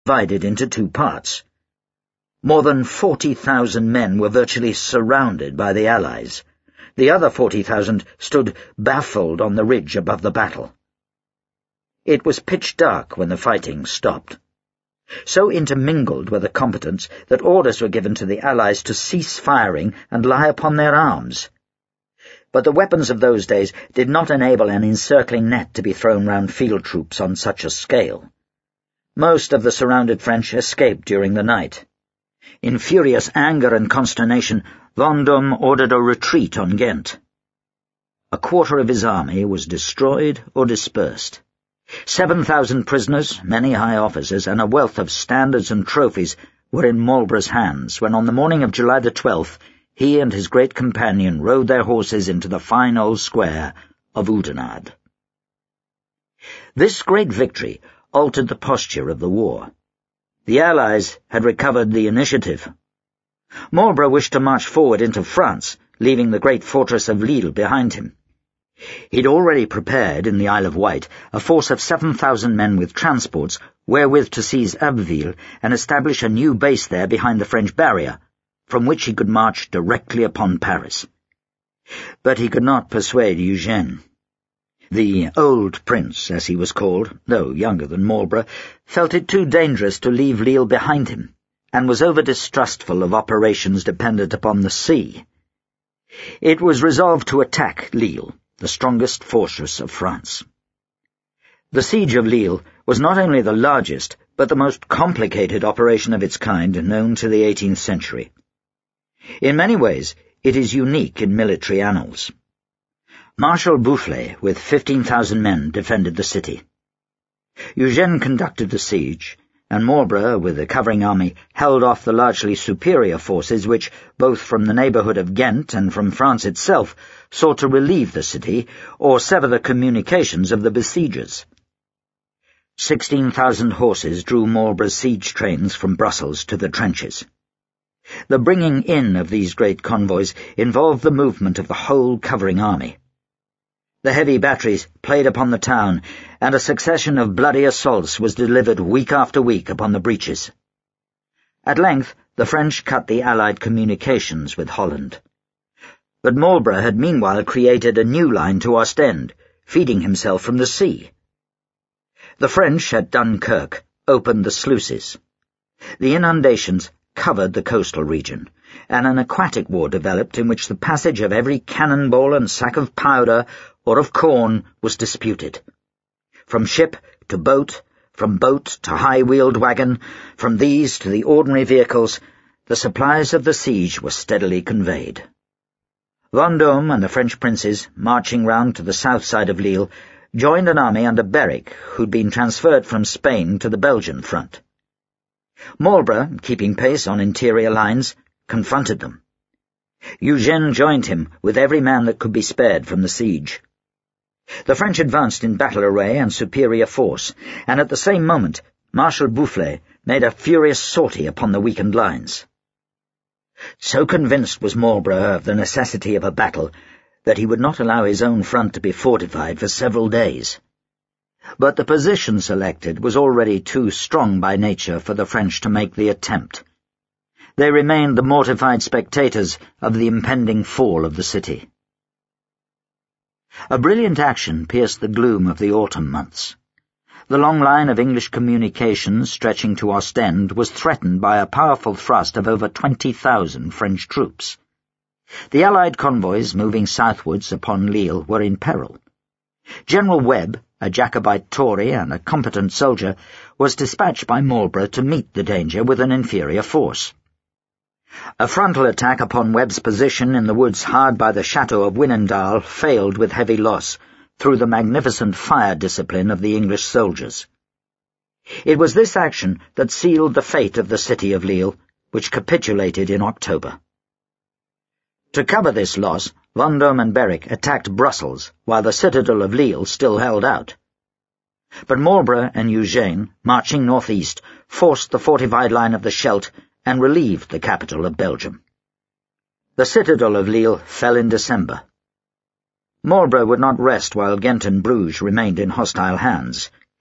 divided into two parts. More than 40,000 men were virtually surrounded by the Allies. The other 40,000 stood baffled on the ridge above the battle. It was pitch dark when the fighting stopped. So intermingled were the combatants that orders were given to the Allies to cease firing and lie upon their arms. But the weapons of those days did not enable an encircling net to be thrown round field troops on such a scale. Most of the surrounded French escaped during the night. In furious anger and consternation, Vendôme ordered a retreat on Ghent. A quarter of his army was destroyed or dispersed. 7,000 prisoners, many high officers, and a wealth of standards and trophies were in Marlborough's hands when on the morning of July the 12th he and his great companion rode their horses into the fine old square of Oudenarde. This great victory altered the posture of the war. The Allies had recovered the initiative. Marlborough wished to march forward into France, leaving the great fortress of Lille behind him. He'd already prepared, in the Isle of Wight, a force of 7,000 men with transports, wherewith to seize Abbeville and establish a new base there behind the French barrier, from which he could march directly upon Paris. But he could not persuade Eugene. The old prince, as he was called, though younger than Marlborough, felt it too dangerous to leave Lille behind him, and was over-distrustful of operations dependent upon the sea. It was resolved to attack Lille, the strongest fortress of France. The siege of Lille was not only the largest, but the most complicated operation of its kind known to the 18th century. In many ways, it is unique in military annals. Marshal Boufflers, with 15,000 men, defended the city. Eugene conducted the siege, and Marlborough, with a covering army, held off the largely superior forces which, both from the neighbourhood of Ghent and from France itself, sought to relieve the city or sever the communications of the besiegers. 16,000 horses drew Marlborough's siege trains from Brussels to the trenches. The bringing in of these great convoys involved the movement of the whole covering army. The heavy batteries played upon the town, and a succession of bloody assaults was delivered week after week upon the breaches. At length the French cut the Allied communications with Holland. But Marlborough had meanwhile created a new line to Ostend, feeding himself from the sea. The French at Dunkirk opened the sluices. The inundations covered the coastal region, and an aquatic war developed in which the passage of every cannonball and sack of powder or of corn was disputed. From ship to boat, from boat to high-wheeled wagon, from these to the ordinary vehicles, the supplies of the siege were steadily conveyed. Vendôme and the French princes, marching round to the south side of Lille, joined an army under Berwick, who'd been transferred from Spain to the Belgian front. Marlborough, keeping pace on interior lines, confronted them. Eugene joined him with every man that could be spared from the siege. The French advanced in battle array and superior force, and at the same moment Marshal Boufflers made a furious sortie upon the weakened lines. So convinced was Marlborough of the necessity of a battle that he would not allow his own front to be fortified for several days. But the position selected was already too strong by nature for the French to make the attempt. They remained the mortified spectators of the impending fall of the city. A brilliant action pierced the gloom of the autumn months. The long line of English communications stretching to Ostend was threatened by a powerful thrust of over 20,000 French troops. The Allied convoys moving southwards upon Lille were in peril. General Webb, a Jacobite Tory and a competent soldier, was dispatched by Marlborough to meet the danger with an inferior force. A frontal attack upon Webb's position in the woods hard by the chateau of Winendal failed with heavy loss, through the magnificent fire discipline of the English soldiers. It was this action that sealed the fate of the city of Lille, which capitulated in October. To cover this loss, Vendôme and Berwick attacked Brussels, while the citadel of Lille still held out. But Marlborough and Eugene, marching northeast, forced the fortified line of the Scheldt and relieved the capital of Belgium. The citadel of Lille fell in December. Marlborough would not rest while Ghent and Bruges remained in hostile hands.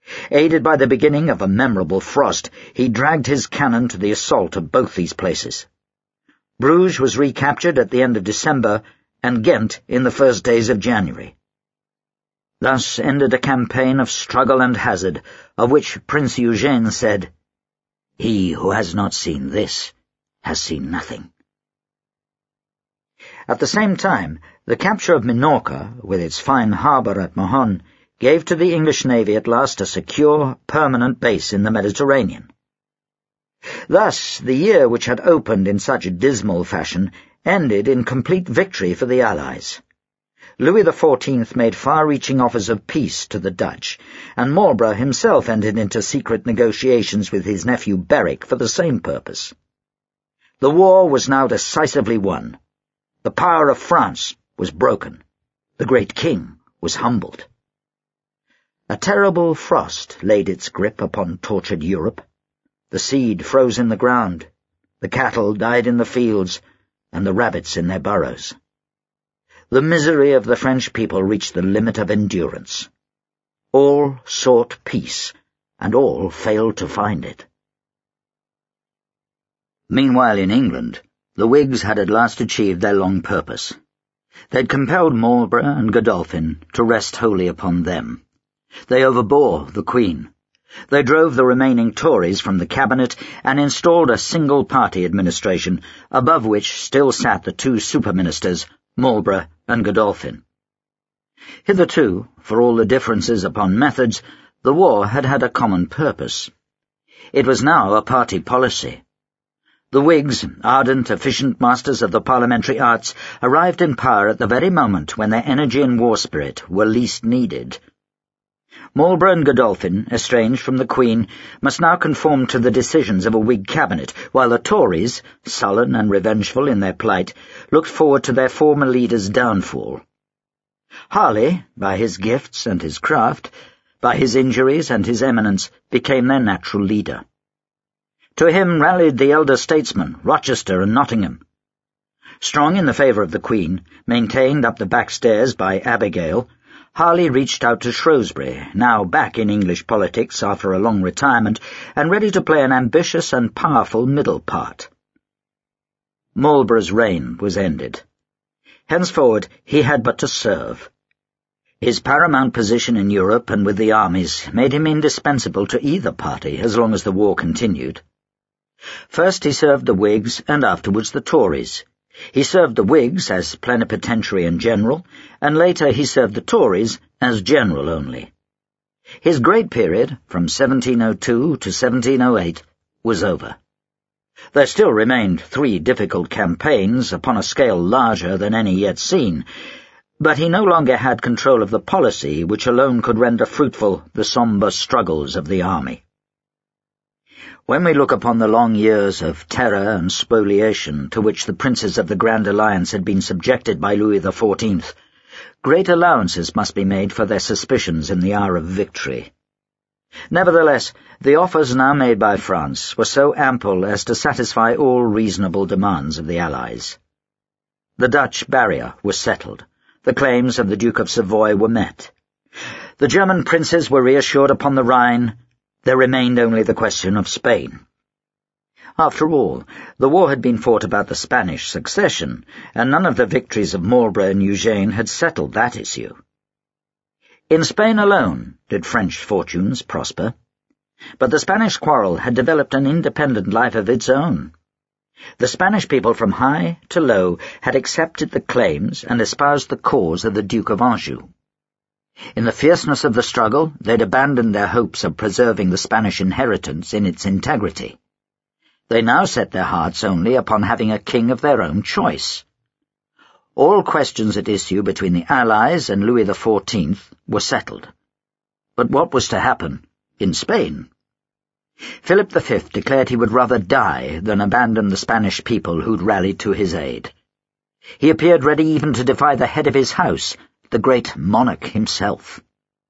Aided by the beginning of a memorable frost, he dragged his cannon to the assault of both these places. Bruges was recaptured at the end of December, and Ghent in the first days of January. Thus ended a campaign of struggle and hazard, of which Prince Eugène said, "He who has not seen this has seen nothing." At the same time, the capture of Minorca, with its fine harbour at Mahon, gave to the English navy at last a secure, permanent base in the Mediterranean. Thus, the year which had opened in such dismal fashion ended in complete victory for the Allies. Louis XIV made far-reaching offers of peace to the Dutch, and Marlborough himself entered into secret negotiations with his nephew Berwick for the same purpose. The war was now decisively won. The power of France was broken. The great king was humbled. A terrible frost laid its grip upon tortured Europe. The seed froze in the ground, the cattle died in the fields, and the rabbits in their burrows. The misery of the French people reached the limit of endurance. All sought peace, and all failed to find it. Meanwhile in England, the Whigs had at last achieved their long purpose. They'd compelled Marlborough and Godolphin to rest wholly upon them. They overbore the Queen. They drove the remaining Tories from the cabinet and installed a single-party administration, above which still sat the two super-ministers, Marlborough and Godolphin. Hitherto, for all the differences upon methods, the war had had a common purpose. It was now a party policy. The Whigs, ardent, efficient masters of the parliamentary arts, arrived in power at the very moment when their energy and war spirit were least needed. Marlborough and Godolphin, estranged from the Queen, must now conform to the decisions of a Whig cabinet, while the Tories, sullen and revengeful in their plight, looked forward to their former leader's downfall. Harley, by his gifts and his craft, by his injuries and his eminence, became their natural leader. To him rallied the elder statesmen, Rochester and Nottingham. Strong in the favour of the Queen, maintained up the back stairs by Abigail, Harley reached out to Shrewsbury, now back in English politics after a long retirement, and ready to play an ambitious and powerful middle part. Marlborough's reign was ended. Henceforward he had but to serve. His paramount position in Europe and with the armies made him indispensable to either party as long as the war continued. First he served the Whigs and afterwards the Tories. He served the Whigs as plenipotentiary and general, and later he served the Tories as general only. His great period, from 1702 to 1708, was over. There still remained 3 difficult campaigns upon a scale larger than any yet seen, but he no longer had control of the policy which alone could render fruitful the sombre struggles of the army. When we look upon the long years of terror and spoliation to which the princes of the Grand Alliance had been subjected by Louis XIV, great allowances must be made for their suspicions in the hour of victory. Nevertheless, the offers now made by France were so ample as to satisfy all reasonable demands of the Allies. The Dutch barrier was settled. The claims of the Duke of Savoy were met. The German princes were reassured upon the Rhine. There remained only the question of Spain. After all, the war had been fought about the Spanish succession, and none of the victories of Marlborough and Eugène had settled that issue. In Spain alone did French fortunes prosper, but the Spanish quarrel had developed an independent life of its own. The Spanish people from high to low had accepted the claims and espoused the cause of the Duke of Anjou. In the fierceness of the struggle, they'd abandoned their hopes of preserving the Spanish inheritance in its integrity. They now set their hearts only upon having a king of their own choice. All questions at issue between the Allies and Louis XIV were settled. But what was to happen in Spain? Philip V declared he would rather die than abandon the Spanish people who'd rallied to his aid. He appeared ready even to defy the head of his house, the great monarch himself.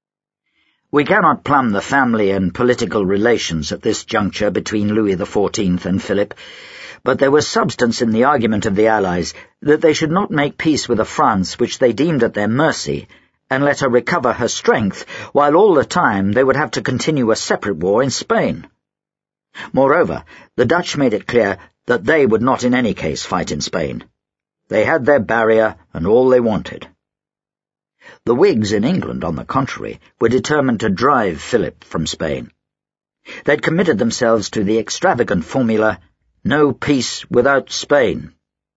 We cannot plumb the family and political relations at this juncture between Louis XIV and Philip, but there was substance in the argument of the Allies that they should not make peace with a France which they deemed at their mercy, and let her recover her strength, while all the time they would have to continue a separate war in Spain. Moreover, the Dutch made it clear that they would not in any case fight in Spain. They had their barrier and all they wanted. The Whigs in England, on the contrary, were determined to drive Philip from Spain. They'd committed themselves to the extravagant formula, "No peace without Spain."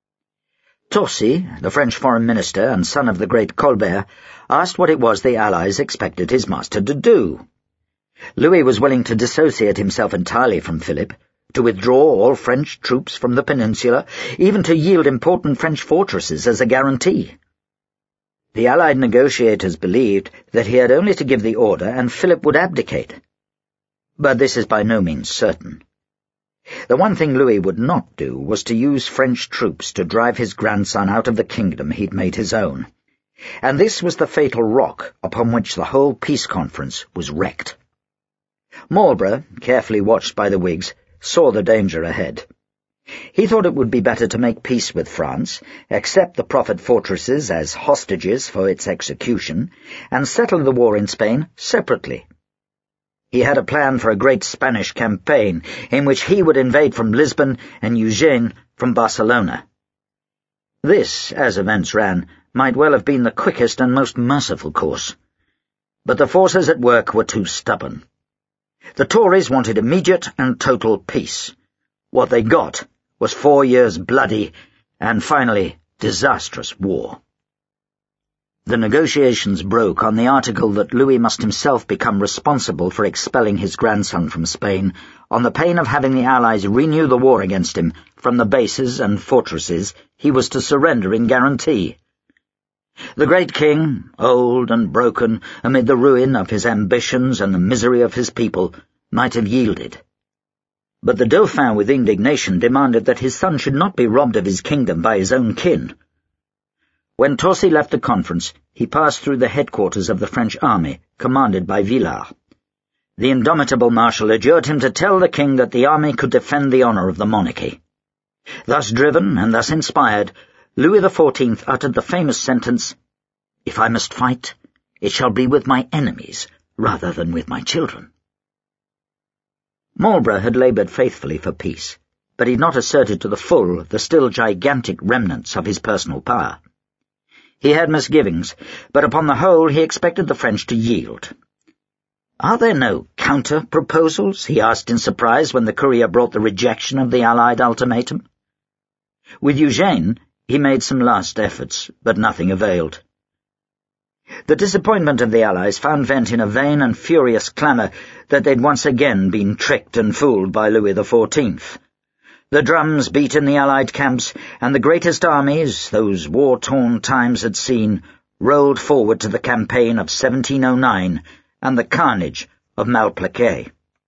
Torcy, the French foreign minister and son of the great Colbert, asked what it was the Allies expected his master to do. Louis was willing to dissociate himself entirely from Philip, to withdraw all French troops from the peninsula, even to yield important French fortresses as a guarantee. The Allied negotiators believed that he had only to give the order and Philip would abdicate. But this is by no means certain. The one thing Louis would not do was to use French troops to drive his grandson out of the kingdom he'd made his own. And this was the fatal rock upon which the whole peace conference was wrecked. Marlborough, carefully watched by the Whigs, saw the danger ahead. He thought it would be better to make peace with France, accept the proffered fortresses as hostages for its execution, and settle the war in Spain separately. He had a plan for a great Spanish campaign, in which he would invade from Lisbon and Eugene from Barcelona. This, as events ran, might well have been the quickest and most merciful course. But the forces at work were too stubborn. The Tories wanted immediate and total peace. What they got was 4 years' bloody and, finally, disastrous war. The negotiations broke on the article that Louis must himself become responsible for expelling his grandson from Spain, on the pain of having the Allies renew the war against him from the bases and fortresses he was to surrender in guarantee. The great king, old and broken, amid the ruin of his ambitions and the misery of his people, might have yielded. But the Dauphin with indignation demanded that his son should not be robbed of his kingdom by his own kin. When Torcy left the conference, he passed through the headquarters of the French army, commanded by Villars. The indomitable marshal adjured him to tell the king that the army could defend the honour of the monarchy. Thus driven and thus inspired, Louis XIV uttered the famous sentence, "If I must fight, it shall be with my enemies rather than with my children." Marlborough had laboured faithfully for peace, but he had not asserted to the full the still gigantic remnants of his personal power. He had misgivings, but upon the whole he expected the French to yield. "Are there no counter-proposals?" he asked in surprise when the courier brought the rejection of the Allied ultimatum. With Eugene, he made some last efforts, but nothing availed. The disappointment of the Allies found vent in a vain and furious clamour that they'd once again been tricked and fooled by Louis XIV. The drums beat in the Allied camps, and the greatest armies those war-torn times had seen rolled forward to the campaign of 1709 and the carnage of Malplaquet.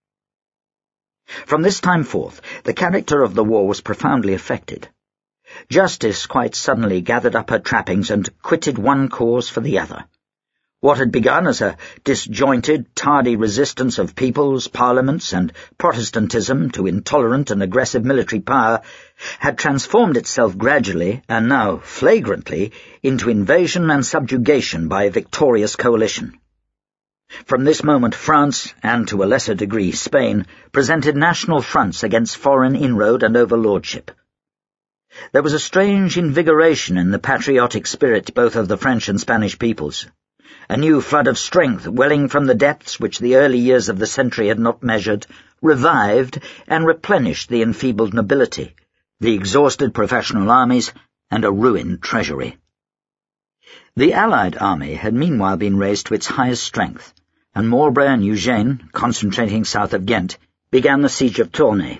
From this time forth, the character of the war was profoundly affected. Justice quite suddenly gathered up her trappings and quitted one cause for the other. What had begun as a disjointed, tardy resistance of peoples, parliaments, and Protestantism to intolerant and aggressive military power had transformed itself gradually, and now flagrantly, into invasion and subjugation by a victorious coalition. From this moment France, and to a lesser degree Spain, presented national fronts against foreign inroad and overlordship. There was a strange invigoration in the patriotic spirit both of the French and Spanish peoples. A new flood of strength, welling from the depths which the early years of the century had not measured, revived and replenished the enfeebled nobility, the exhausted professional armies, and a ruined treasury. The Allied army had meanwhile been raised to its highest strength, and Marlborough and Eugene, concentrating south of Ghent, began the siege of Tournai.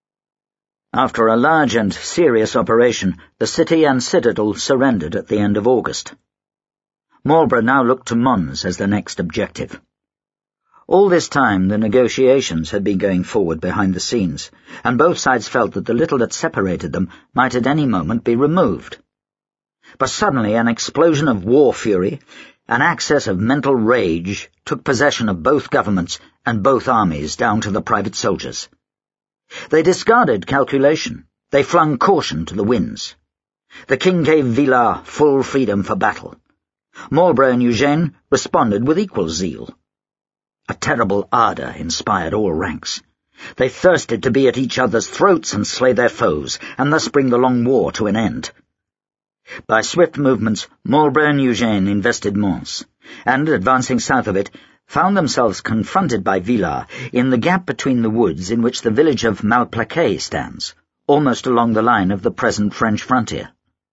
After a large and serious operation, the city and citadel surrendered at the end of August. Marlborough now looked to Mons as the next objective. All this time the negotiations had been going forward behind the scenes, and both sides felt that the little that separated them might at any moment be removed. But suddenly an explosion of war fury, an access of mental rage, took possession of both governments and both armies down to the private soldiers. They discarded calculation. They flung caution to the winds. The king gave Villars full freedom for battle. Marlborough and Eugene responded with equal zeal. A terrible ardour inspired all ranks. They thirsted to be at each other's throats and slay their foes, and thus bring the long war to an end. By swift movements, Marlborough and Eugene invested Mons, and, advancing south of it, found themselves confronted by Villars in the gap between the woods in which the village of Malplaquet stands, almost along the line of the present French frontier.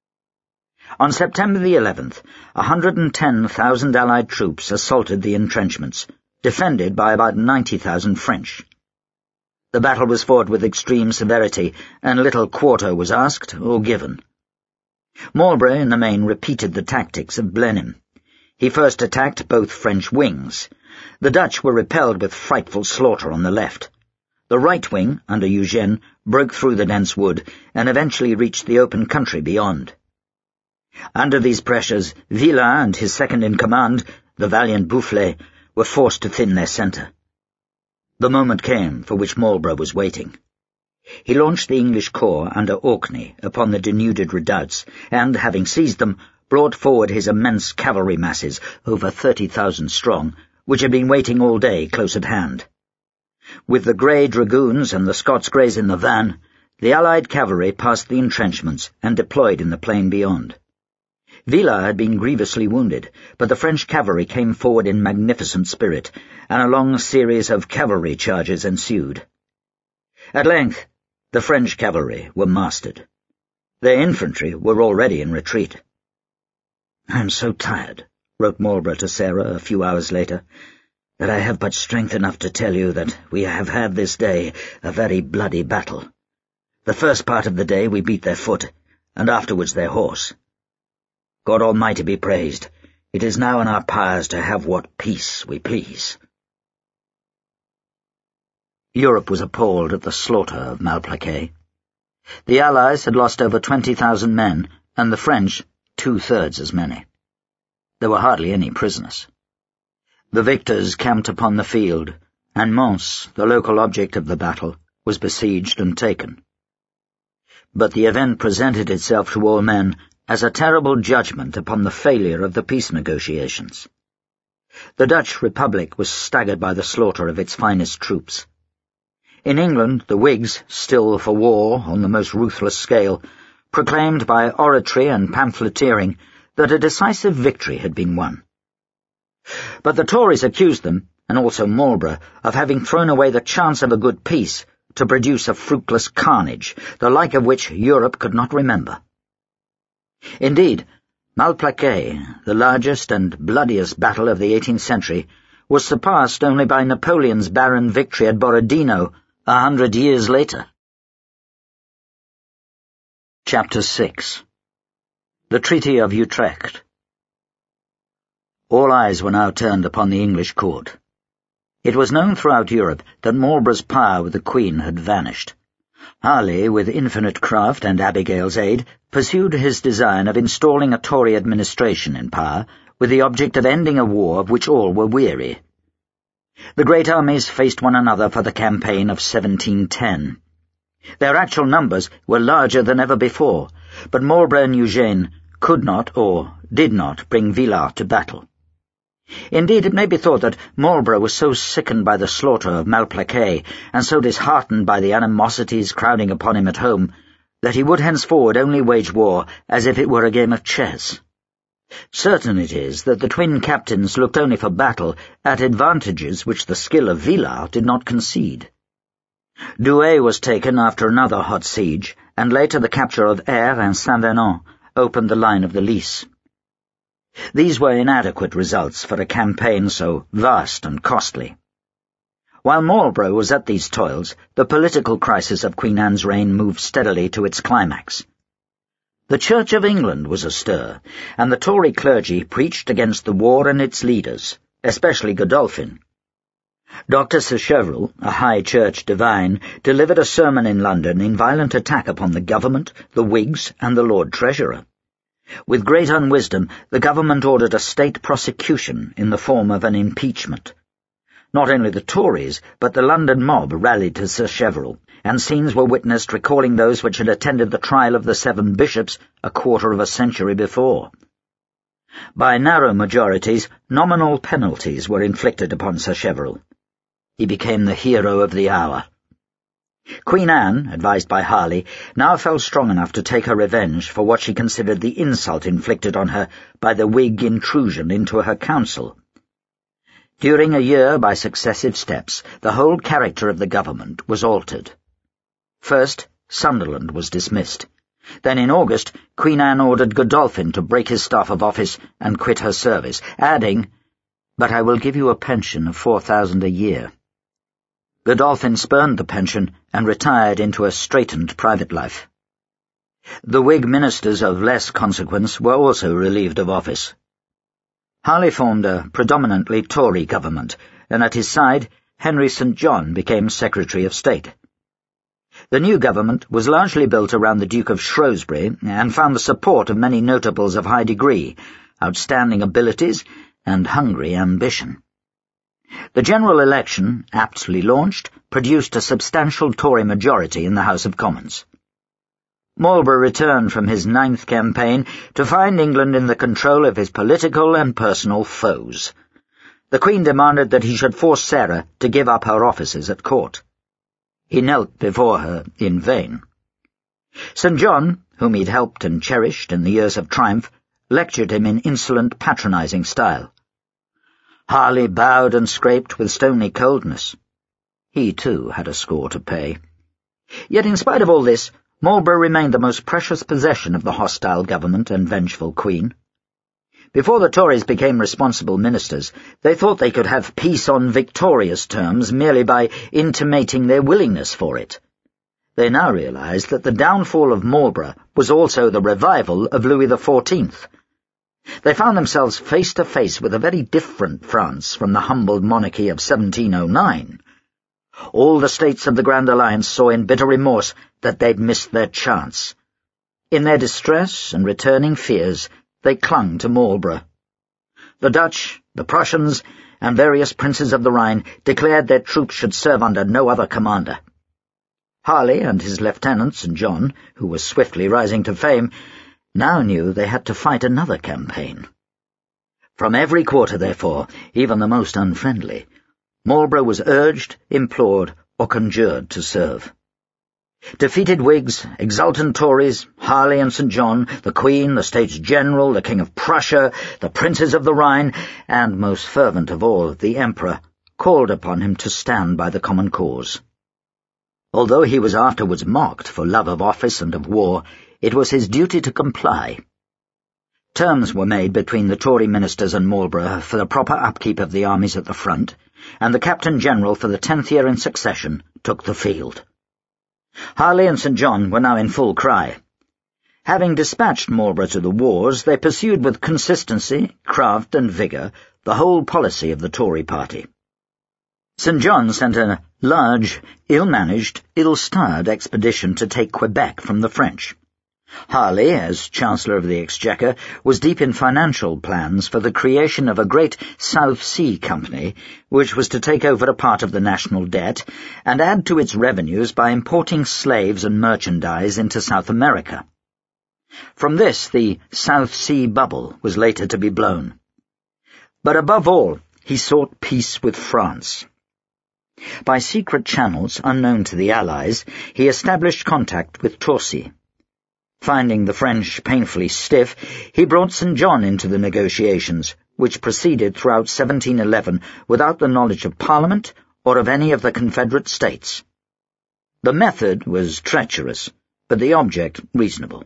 On September the 11th, 110,000 Allied troops assaulted the entrenchments, defended by about 90,000 French. The battle was fought with extreme severity, and little quarter was asked or given. Marlborough in the main repeated the tactics of Blenheim. He first attacked both French wings. The Dutch were repelled with frightful slaughter on the left. The right wing, under Eugene, broke through the dense wood and eventually reached the open country beyond. Under these pressures, Villars and his second-in-command, the valiant Boufflers, were forced to thin their centre. The moment came for which Marlborough was waiting. He launched the English corps under Orkney upon the denuded redoubts, and, having seized them, brought forward his immense cavalry masses, over 30,000 strong, which had been waiting all day close at hand. With the Grey Dragoons and the Scots Greys in the van, the Allied cavalry passed the entrenchments and deployed in the plain beyond. Villars had been grievously wounded, but the French cavalry came forward in magnificent spirit, and a long series of cavalry charges ensued. At length, the French cavalry were mastered. Their infantry were already in retreat. "I am so tired," wrote Marlborough to Sarah a few hours later, "that I have but strength enough to tell you that we have had this day a very bloody battle. The first part of the day we beat their foot, and afterwards their horse. God Almighty be praised, it is now in our powers to have what peace we please." Europe was appalled at the slaughter of Malplaquet. The Allies had lost over 20,000 men, and the French 2/3 as many. There were hardly any prisoners. The victors camped upon the field, and Mons, the local object of the battle, was besieged and taken. But the event presented itself to all men as a terrible judgment upon the failure of the peace negotiations. The Dutch Republic was staggered by the slaughter of its finest troops. In England, the Whigs, still for war on the most ruthless scale, proclaimed by oratory and pamphleteering that a decisive victory had been won. But the Tories accused them, and also Marlborough, of having thrown away the chance of a good peace to produce a fruitless carnage, the like of which Europe could not remember. Indeed, Malplaquet, the largest and bloodiest battle of the 18th century, was surpassed only by Napoleon's barren victory at Borodino 100 years later. Chapter 6. The Treaty of Utrecht. All eyes were now turned upon the English court. It was known throughout Europe that Marlborough's power with the Queen had vanished. Harley, with infinite craft and Abigail's aid, pursued his design of installing a Tory administration in power, with the object of ending a war of which all were weary. The great armies faced one another for the campaign of 1710. Their actual numbers were larger than ever before, but Marlborough and Eugene could not or did not bring Villars to battle. Indeed, it may be thought that Marlborough was so sickened by the slaughter of Malplaquet, and so disheartened by the animosities crowding upon him at home, that he would henceforward only wage war as if it were a game of chess. Certain it is that the twin captains looked only for battle at advantages which the skill of Villars did not concede. Douai was taken after another hot siege, and later the capture of Aire and Saint-Venant opened the line of the Lys. These were inadequate results for a campaign so vast and costly. While Marlborough was at these toils, the political crisis of Queen Anne's reign moved steadily to its climax. The Church of England was astir, and the Tory clergy preached against the war and its leaders, especially Godolphin. Dr. Sacheverell, a high church divine, delivered a sermon in London in violent attack upon the government, the Whigs, and the Lord Treasurer. With great unwisdom, the government ordered a state prosecution in the form of an impeachment. Not only the Tories, but the London mob rallied to Sacheverell, and scenes were witnessed recalling those which had attended the trial of the 7 bishops a quarter of a century before. By narrow majorities, nominal penalties were inflicted upon Sacheverell. He became the hero of the hour. Queen Anne, advised by Harley, now felt strong enough to take her revenge for what she considered the insult inflicted on her by the Whig intrusion into her council. During a year, by successive steps, the whole character of the government was altered. First, Sunderland was dismissed. Then in August, Queen Anne ordered Godolphin to break his staff of office and quit her service, adding, "But I will give you a pension of 4,000 a year." Godolphin spurned the pension and retired into a straitened private life. The Whig ministers of less consequence were also relieved of office. Harley formed a predominantly Tory government, and at his side Henry St. John became Secretary of State. The new government was largely built around the Duke of Shrewsbury and found the support of many notables of high degree, outstanding abilities, and hungry ambition. The general election, aptly launched, produced a substantial Tory majority in the House of Commons. Marlborough returned from his 9th campaign to find England in the control of his political and personal foes. The Queen demanded that he should force Sarah to give up her offices at court. He knelt before her in vain. St. John, whom he'd helped and cherished in the years of triumph, lectured him in insolent, patronizing style. Harley bowed and scraped with stony coldness. He, too, had a score to pay. Yet in spite of all this, Marlborough remained the most precious possession of the hostile government and vengeful Queen. Before the Tories became responsible ministers, they thought they could have peace on victorious terms merely by intimating their willingness for it. They now realized that the downfall of Marlborough was also the revival of Louis XIV. They found themselves face to face with a very different France from the humbled monarchy of 1709. All the states of the Grand Alliance saw in bitter remorse that they'd missed their chance. In their distress and returning fears, they clung to Marlborough. The Dutch, the Prussians, and various princes of the Rhine declared their troops should serve under no other commander. Harley and his lieutenant St. John, who was swiftly rising to fame, now knew they had to fight another campaign. From every quarter, therefore, even the most unfriendly, Marlborough was urged, implored, or conjured to serve. Defeated Whigs, exultant Tories, Harley and St. John, the Queen, the States General, the King of Prussia, the princes of the Rhine, and, most fervent of all, the Emperor, called upon him to stand by the common cause. Although he was afterwards mocked for love of office and of war, it was his duty to comply. Terms were made between the Tory ministers and Marlborough for the proper upkeep of the armies at the front, and the Captain General for the 10th year in succession took the field. Harley and St. John were now in full cry. Having dispatched Marlborough to the wars, they pursued with consistency, craft, and vigour the whole policy of the Tory party. St. John sent a large, ill-managed, ill-starred expedition to take Quebec from the French. Harley, as Chancellor of the Exchequer, was deep in financial plans for the creation of a great South Sea Company, which was to take over a part of the national debt and add to its revenues by importing slaves and merchandise into South America. From this, the South Sea Bubble was later to be blown. But above all, he sought peace with France. By secret channels unknown to the Allies, he established contact with Torcy. Finding the French painfully stiff, he brought St. John into the negotiations, which proceeded throughout 1711 without the knowledge of Parliament or of any of the Confederate States. The method was treacherous, but the object reasonable.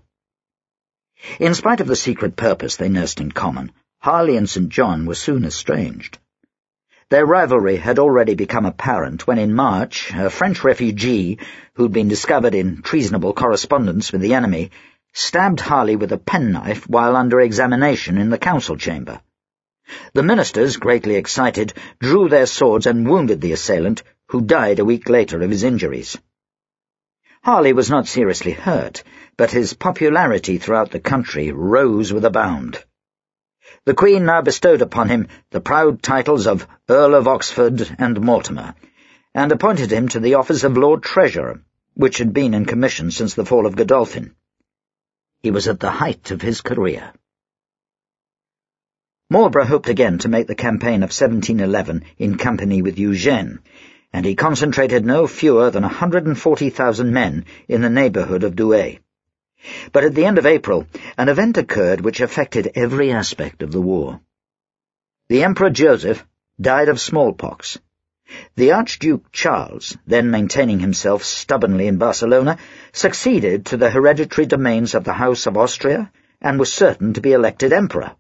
In spite of the secret purpose they nursed in common, Harley and St. John were soon estranged. Their rivalry had already become apparent when in March a French refugee, who'd been discovered in treasonable correspondence with the enemy, stabbed Harley with a penknife while under examination in the council chamber. The ministers, greatly excited, drew their swords and wounded the assailant, who died a week later of his injuries. Harley was not seriously hurt, but his popularity throughout the country rose with a bound. The Queen now bestowed upon him the proud titles of Earl of Oxford and Mortimer, and appointed him to the office of Lord Treasurer, which had been in commission since the fall of Godolphin. He was at the height of his career. Marlborough hoped again to make the campaign of 1711 in company with Eugene, and he concentrated no fewer than 140,000 men in the neighbourhood of Douai. But at the end of April, an event occurred which affected every aspect of the war. The Emperor Joseph died of smallpox. The Archduke Charles, then maintaining himself stubbornly in Barcelona, succeeded to the hereditary domains of the House of Austria and was certain to be elected emperor.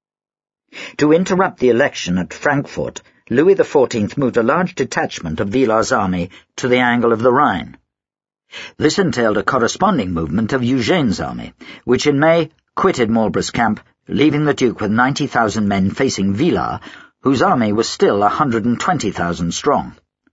To interrupt the election at Frankfurt, Louis XIV moved a large detachment of Villars' army to the angle of the Rhine. This entailed a corresponding movement of Eugene's army, which in May quitted Marlborough's camp, leaving the Duke with 90,000 men facing Villars, whose army was still 120,000 strong.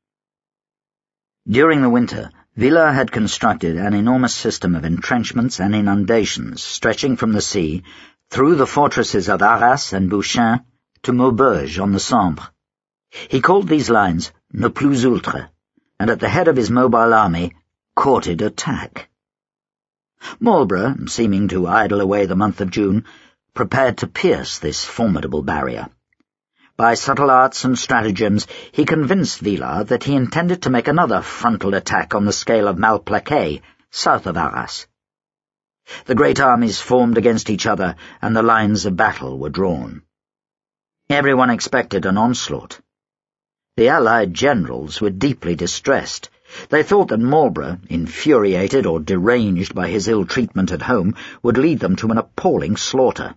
During the winter, Villars had constructed an enormous system of entrenchments and inundations stretching from the sea through the fortresses of Arras and Bouchain to Maubeuge on the Sambre. He called these lines ne plus ultra, and at the head of his mobile army courted attack. Marlborough, seeming to idle away the month of June, prepared to pierce this formidable barrier. By subtle arts and stratagems he convinced Villars that he intended to make another frontal attack on the scale of Malplaquet, south of Arras. The great armies formed against each other, and the lines of battle were drawn. Everyone expected an onslaught. The Allied generals were deeply distressed. They thought that Marlborough, infuriated or deranged by his ill treatment at home, would lead them to an appalling slaughter.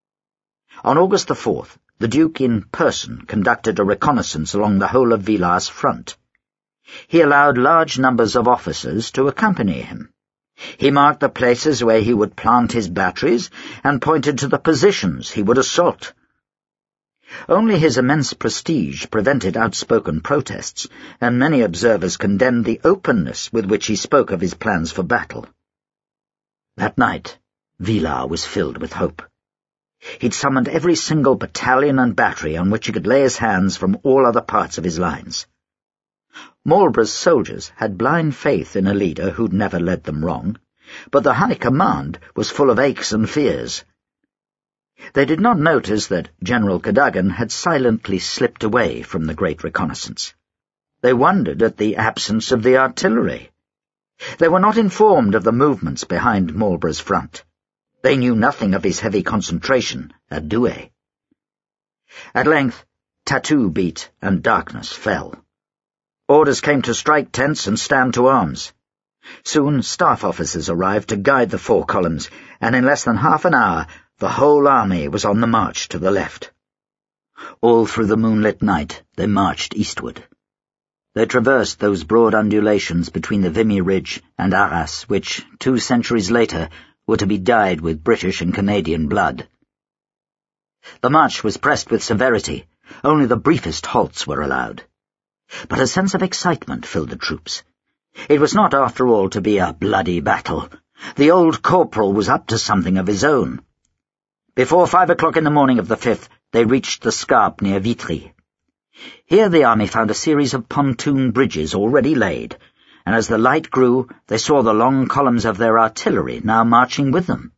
On August the 4th, the Duke in person conducted a reconnaissance along the whole of Villars' front. He allowed large numbers of officers to accompany him. He marked the places where he would plant his batteries and pointed to the positions he would assault. Only his immense prestige prevented outspoken protests, and many observers condemned the openness with which he spoke of his plans for battle. That night, Villars was filled with hope. He'd summoned every single battalion and battery on which he could lay his hands from all other parts of his lines. Marlborough's soldiers had blind faith in a leader who'd never led them wrong, but the high command was full of aches and fears. They did not notice that General Cadogan had silently slipped away from the great reconnaissance. They wondered at the absence of the artillery. They were not informed of the movements behind Marlborough's front. They knew nothing of his heavy concentration at Douai. At length, tattoo beat and darkness fell. Orders came to strike tents and stand to arms. Soon staff officers arrived to guide the four columns, and in less than half an hour the whole army was on the march to the left. All through the moonlit night they marched eastward. They traversed those broad undulations between the Vimy Ridge and Arras, which, 2 centuries later, were to be dyed with British and Canadian blood. The march was pressed with severity. Only the briefest halts were allowed. But a sense of excitement filled the troops. It was not, after all, to be a bloody battle. The old corporal was up to something of his own. Before 5 o'clock in the morning of the 5th, they reached the Scarpe near Vitry. Here the army found a series of pontoon bridges already laid, and as the light grew, they saw the long columns of their artillery now marching with them.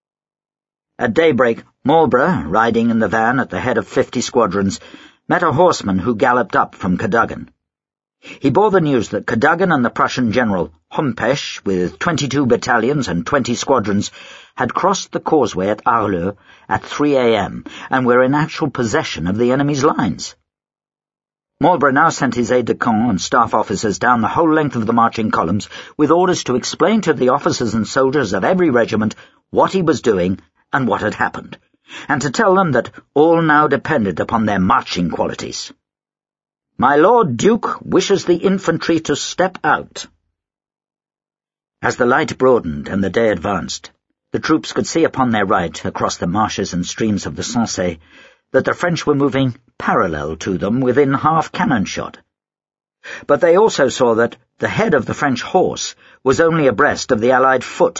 At daybreak, Marlborough, riding in the van at the head of 50 squadrons, met a horseman who galloped up from Cadogan. He bore the news that Cadogan and the Prussian general, Hompesch, with 22 battalions and 20 squadrons, had crossed the causeway at Arleux at 3 a.m. and were in actual possession of the enemy's lines. Marlborough now sent his aides-de-camp and staff officers down the whole length of the marching columns with orders to explain to the officers and soldiers of every regiment what he was doing and what had happened, and to tell them that all now depended upon their marching qualities. "My Lord Duke wishes the infantry to step out." As the light broadened and the day advanced, the troops could see upon their right, across the marshes and streams of the Sensee, that the French were moving parallel to them within half cannon shot. But they also saw that the head of the French horse was only abreast of the Allied foot.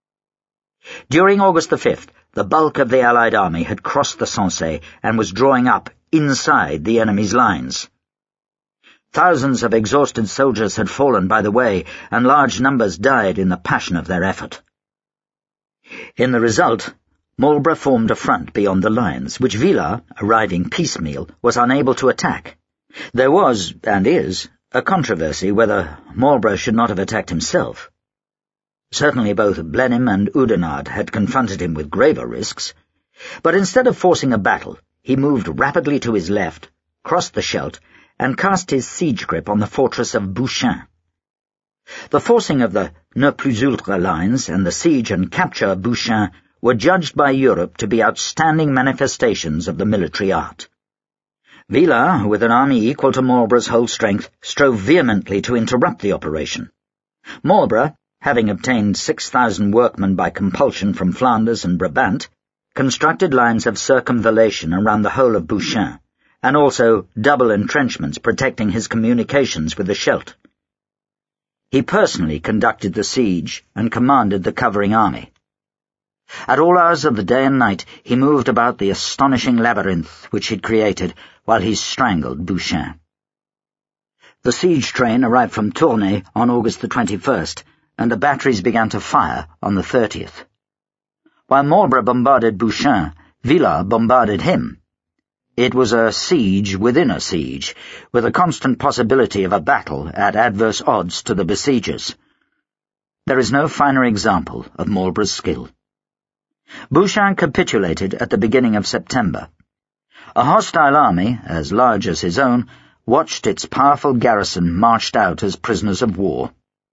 During August the 5th, the bulk of the Allied army had crossed the Sensee and was drawing up inside the enemy's lines. Thousands of exhausted soldiers had fallen by the way, and large numbers died in the passion of their effort. In the result, Marlborough formed a front beyond the lines, which Villars, arriving piecemeal, was unable to attack. There was, and is, a controversy whether Marlborough should not have attacked himself. Certainly both Blenheim and Oudenarde had confronted him with graver risks, but instead of forcing a battle, he moved rapidly to his left, crossed the Scheldt, and cast his siege grip on the fortress of Bouchain. The forcing of the Ne Plus Ultra lines and the siege and capture of Bouchain were judged by Europe to be outstanding manifestations of the military art. Villars, with an army equal to Marlborough's whole strength, strove vehemently to interrupt the operation. Marlborough, having obtained 6,000 workmen by compulsion from Flanders and Brabant, constructed lines of circumvallation around the whole of Bouchain, and also double entrenchments protecting his communications with the Scheldt. He personally conducted the siege and commanded the covering army. At all hours of the day and night he moved about the astonishing labyrinth which he'd created while he strangled Bouchain. The siege train arrived from Tournai on August the 21st, and the batteries began to fire on the 30th. While Marlborough bombarded Bouchain, Villars bombarded him. It was a siege within a siege, with a constant possibility of a battle at adverse odds to the besiegers. There is no finer example of Marlborough's skill. Bouchain capitulated at the beginning of September. A hostile army, as large as his own, watched its powerful garrison marched out as prisoners of war.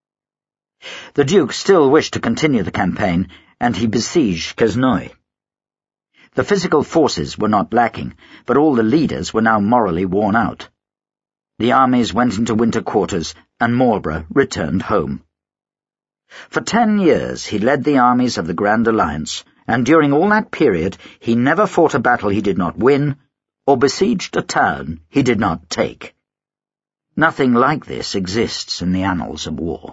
The Duke still wished to continue the campaign, and he besieged Quesnoy. The physical forces were not lacking, but all the leaders were now morally worn out. The armies went into winter quarters, and Marlborough returned home. For 10 years he led the armies of the Grand Alliance, and during all that period he never fought a battle he did not win, or besieged a town he did not take. Nothing like this exists in the annals of war.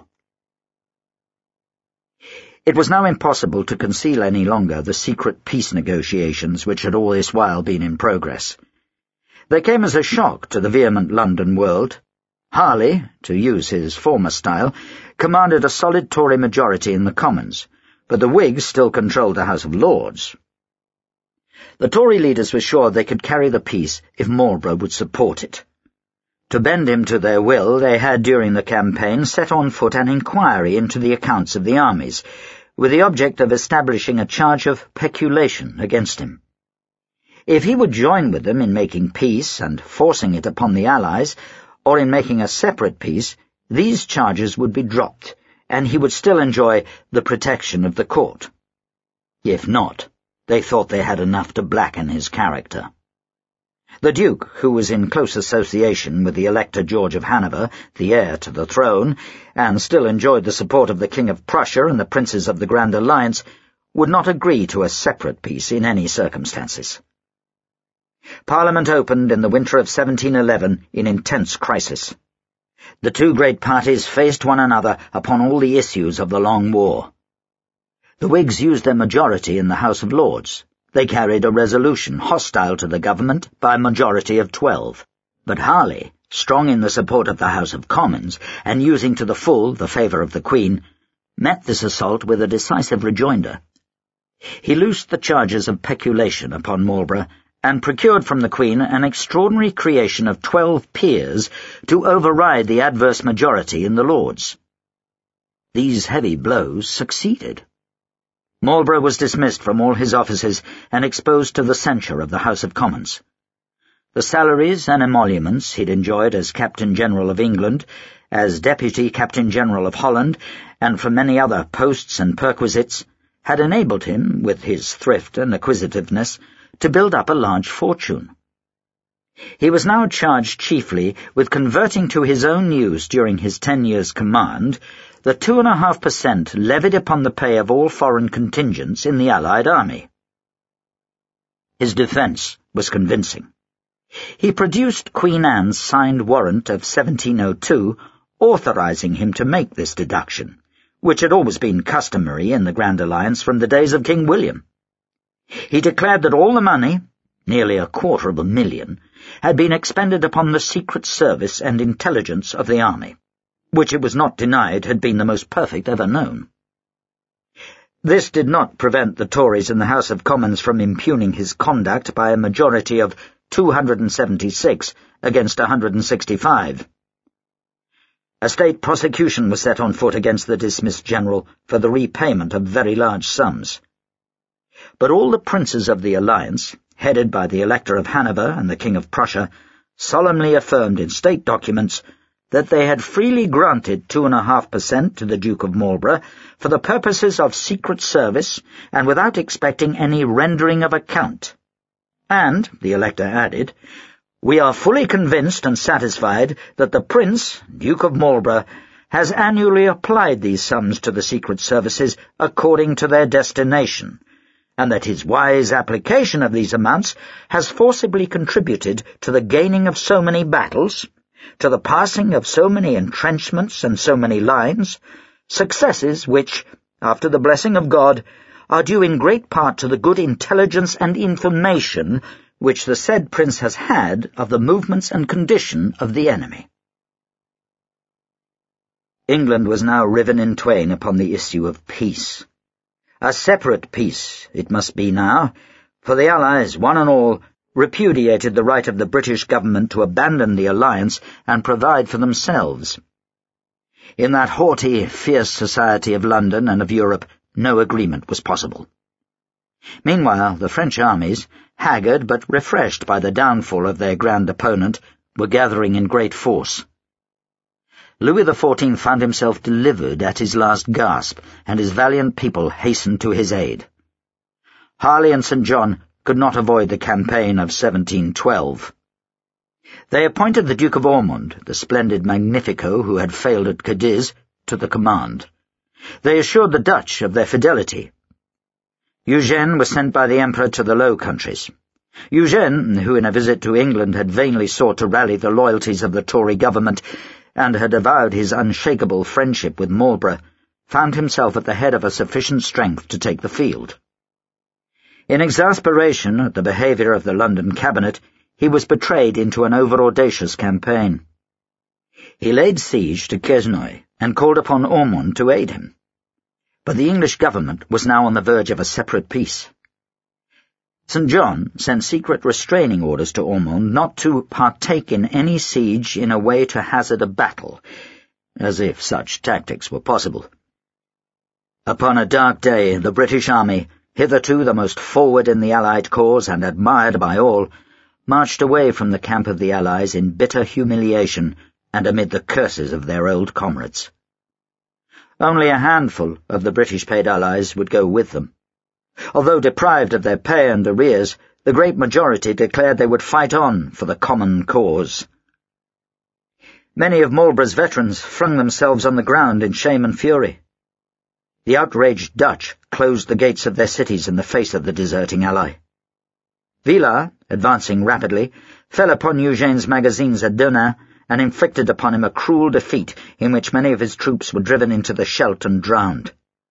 It was now impossible to conceal any longer the secret peace negotiations which had all this while been in progress. They came as a shock to the vehement London world. Harley, to use his former style, commanded a solid Tory majority in the Commons, but the Whigs still controlled the House of Lords. The Tory leaders were sure they could carry the peace if Marlborough would support it. To bend him to their will, they had, during the campaign, set on foot an inquiry into the accounts of the armies, with the object of establishing a charge of peculation against him. If he would join with them in making peace and forcing it upon the Allies, or in making a separate peace, these charges would be dropped, and he would still enjoy the protection of the court. If not, they thought they had enough to blacken his character. The Duke, who was in close association with the Elector George of Hanover, the heir to the throne, and still enjoyed the support of the King of Prussia and the princes of the Grand Alliance, would not agree to a separate peace in any circumstances. Parliament opened in the winter of 1711 in intense crisis. The two great parties faced one another upon all the issues of the long war. The Whigs used their majority in the House of Lords. They carried a resolution hostile to the government by a majority of 12, but Harley, strong in the support of the House of Commons, and using to the full the favour of the Queen, met this assault with a decisive rejoinder. He loosed the charges of peculation upon Marlborough, and procured from the Queen an extraordinary creation of 12 peers to override the adverse majority in the Lords. These heavy blows succeeded. Marlborough was dismissed from all his offices and exposed to the censure of the House of Commons. The salaries and emoluments he'd enjoyed as Captain-General of England, as Deputy Captain-General of Holland, and from many other posts and perquisites, had enabled him, with his thrift and acquisitiveness, to build up a large fortune. He was now charged chiefly with converting to his own use during his 10 years' command the 2.5% levied upon the pay of all foreign contingents in the Allied army. His defence was convincing. He produced Queen Anne's signed warrant of 1702, authorizing him to make this deduction, which had always been customary in the Grand Alliance from the days of King William. He declared that all the money, nearly 250,000, had been expended upon the secret service and intelligence of the army, which it was not denied had been the most perfect ever known. This did not prevent the Tories in the House of Commons from impugning his conduct by a majority of 276 against 165. A state prosecution was set on foot against the dismissed general for the repayment of very large sums. But all the princes of the alliance, headed by the Elector of Hanover and the King of Prussia, solemnly affirmed in state documents that they had freely granted 2.5% to the Duke of Marlborough for the purposes of secret service and without expecting any rendering of account. And, the Elector added, "We are fully convinced and satisfied that the Prince, Duke of Marlborough, has annually applied these sums to the secret services according to their destination, and that his wise application of these amounts has forcibly contributed to the gaining of so many battles, to the passing of so many entrenchments and so many lines, successes which, after the blessing of God, are due in great part to the good intelligence and information which the said prince has had of the movements and condition of the enemy." England was now riven in twain upon the issue of peace. A separate peace it must be now, for the Allies, one and all, repudiated the right of the British government to abandon the alliance and provide for themselves. In that haughty, fierce society of London and of Europe, no agreement was possible. Meanwhile, the French armies, haggard but refreshed by the downfall of their grand opponent, were gathering in great force. Louis XIV found himself delivered at his last gasp, and his valiant people hastened to his aid. Harley and St. John could not avoid the campaign of 1712. They appointed the Duke of Ormond, the splendid Magnifico who had failed at Cadiz, to the command. They assured the Dutch of their fidelity. Eugene was sent by the Emperor to the Low Countries. Eugene, who in a visit to England had vainly sought to rally the loyalties of the Tory government and had avowed his unshakable friendship with Marlborough, found himself at the head of a sufficient strength to take the field. In exasperation at the behaviour of the London cabinet, he was betrayed into an over-audacious campaign. He laid siege to Quesnoy and called upon Ormond to aid him. But the English government was now on the verge of a separate peace. St. John sent secret restraining orders to Ormond not to partake in any siege in a way to hazard a battle, as if such tactics were possible. Upon a dark day, the British army, hitherto the most forward in the Allied cause and admired by all, marched away from the camp of the Allies in bitter humiliation and amid the curses of their old comrades. Only a handful of the British-paid Allies would go with them. Although deprived of their pay and arrears, the great majority declared they would fight on for the common cause. Many of Marlborough's veterans flung themselves on the ground in shame and fury. The outraged Dutch closed the gates of their cities in the face of the deserting ally. Villars, advancing rapidly, fell upon Eugene's magazines at Denain and inflicted upon him a cruel defeat in which many of his troops were driven into the Scheldt and drowned.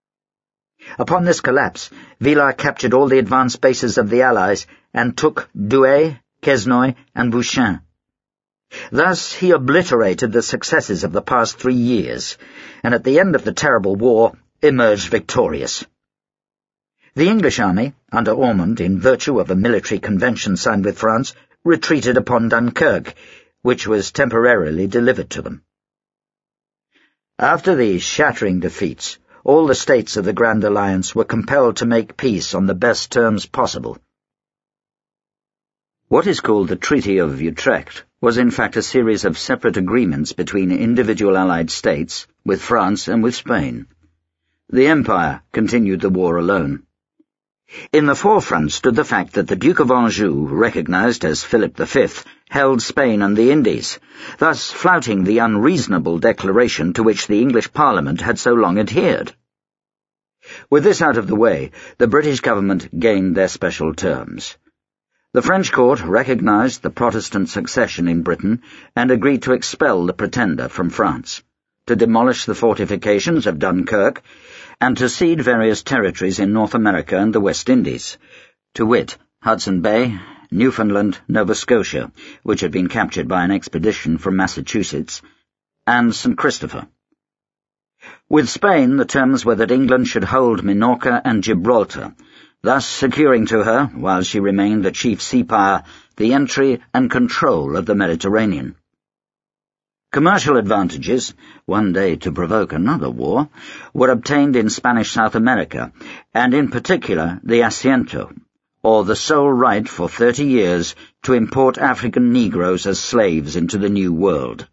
Upon this collapse, Villars captured all the advanced bases of the Allies and took Douai, Quesnoy, and Bouchain. Thus he obliterated the successes of the past 3 years, and at the end of the terrible war emerged victorious. The English army, under Ormond, in virtue of a military convention signed with France, retreated upon Dunkirk, which was temporarily delivered to them. After these shattering defeats, all the states of the Grand Alliance were compelled to make peace on the best terms possible. What is called the Treaty of Utrecht was in fact a series of separate agreements between individual Allied states, with France and with Spain. The Empire continued the war alone. In the forefront stood the fact that the Duke of Anjou, recognized as Philip V, held Spain and the Indies, thus flouting the unreasonable declaration to which the English Parliament had so long adhered. With this out of the way, the British government gained their special terms. The French court recognized the Protestant succession in Britain and agreed to expel the Pretender from France, to demolish the fortifications of Dunkirk, and to cede various territories in North America and the West Indies, to wit, Hudson Bay, Newfoundland, Nova Scotia, which had been captured by an expedition from Massachusetts, and St. Christopher. With Spain, the terms were that England should hold Minorca and Gibraltar, thus securing to her, while she remained the chief sea power, the entry and control of the Mediterranean. Commercial advantages, one day to provoke another war, were obtained in Spanish South America, and in particular the asiento, or the sole right for 30 years to import African Negroes as slaves into the New World.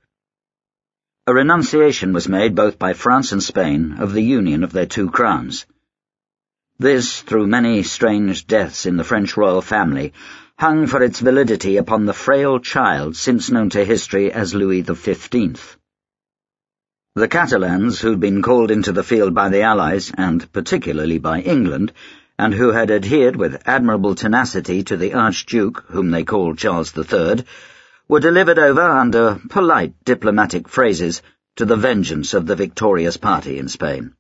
A renunciation was made both by France and Spain of the union of their two crowns. This, through many strange deaths in the French royal family, hung for its validity upon the frail child since known to history as Louis XV. The Catalans, who'd been called into the field by the Allies, and particularly by England, and who had adhered with admirable tenacity to the Archduke, whom they called Charles III, were delivered over under polite diplomatic phrases to the vengeance of the victorious party in Spain.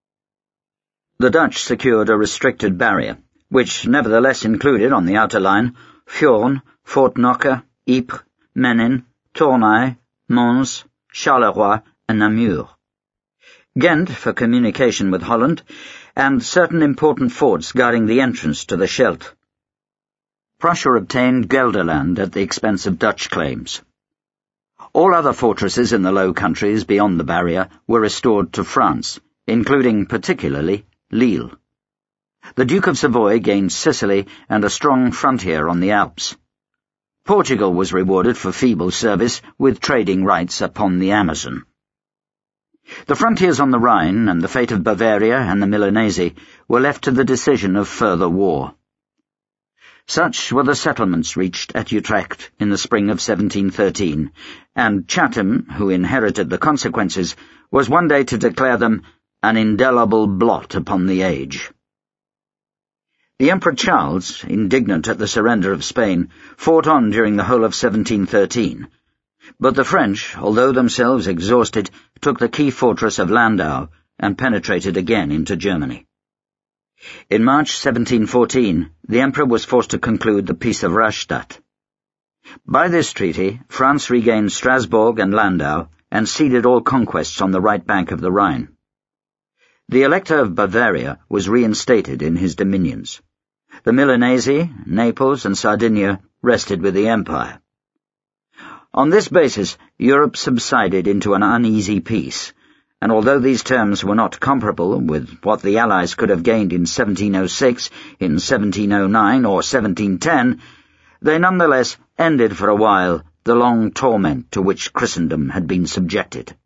The Dutch secured a restricted barrier, which nevertheless included on the outer line Furnes, Fort Knocker, Ypres, Menin, Tournai, Mons, Charleroi, and Namur, Ghent for communication with Holland, and certain important forts guarding the entrance to the Scheldt. Prussia obtained Gelderland at the expense of Dutch claims. All other fortresses in the Low Countries beyond the barrier were restored to France, including particularly Lille. The Duke of Savoy gained Sicily and a strong frontier on the Alps. Portugal was rewarded for feeble service with trading rights upon the Amazon. The frontiers on the Rhine and the fate of Bavaria and the Milanese were left to the decision of further war. Such were the settlements reached at Utrecht in the spring of 1713, and Chatham, who inherited the consequences, was one day to declare them an indelible blot upon the age. The Emperor Charles, indignant at the surrender of Spain, fought on during the whole of 1713, but the French, although themselves exhausted, took the key fortress of Landau and penetrated again into Germany. In March 1714, the Emperor was forced to conclude the Peace of Rastatt. By this treaty, France regained Strasbourg and Landau and ceded all conquests on the right bank of the Rhine. The Elector of Bavaria was reinstated in his dominions. The Milanese, Naples, and Sardinia rested with the Empire. On this basis, Europe subsided into an uneasy peace, and although these terms were not comparable with what the Allies could have gained in 1706, in 1709, or 1710, they nonetheless ended for a while the long torment to which Christendom had been subjected.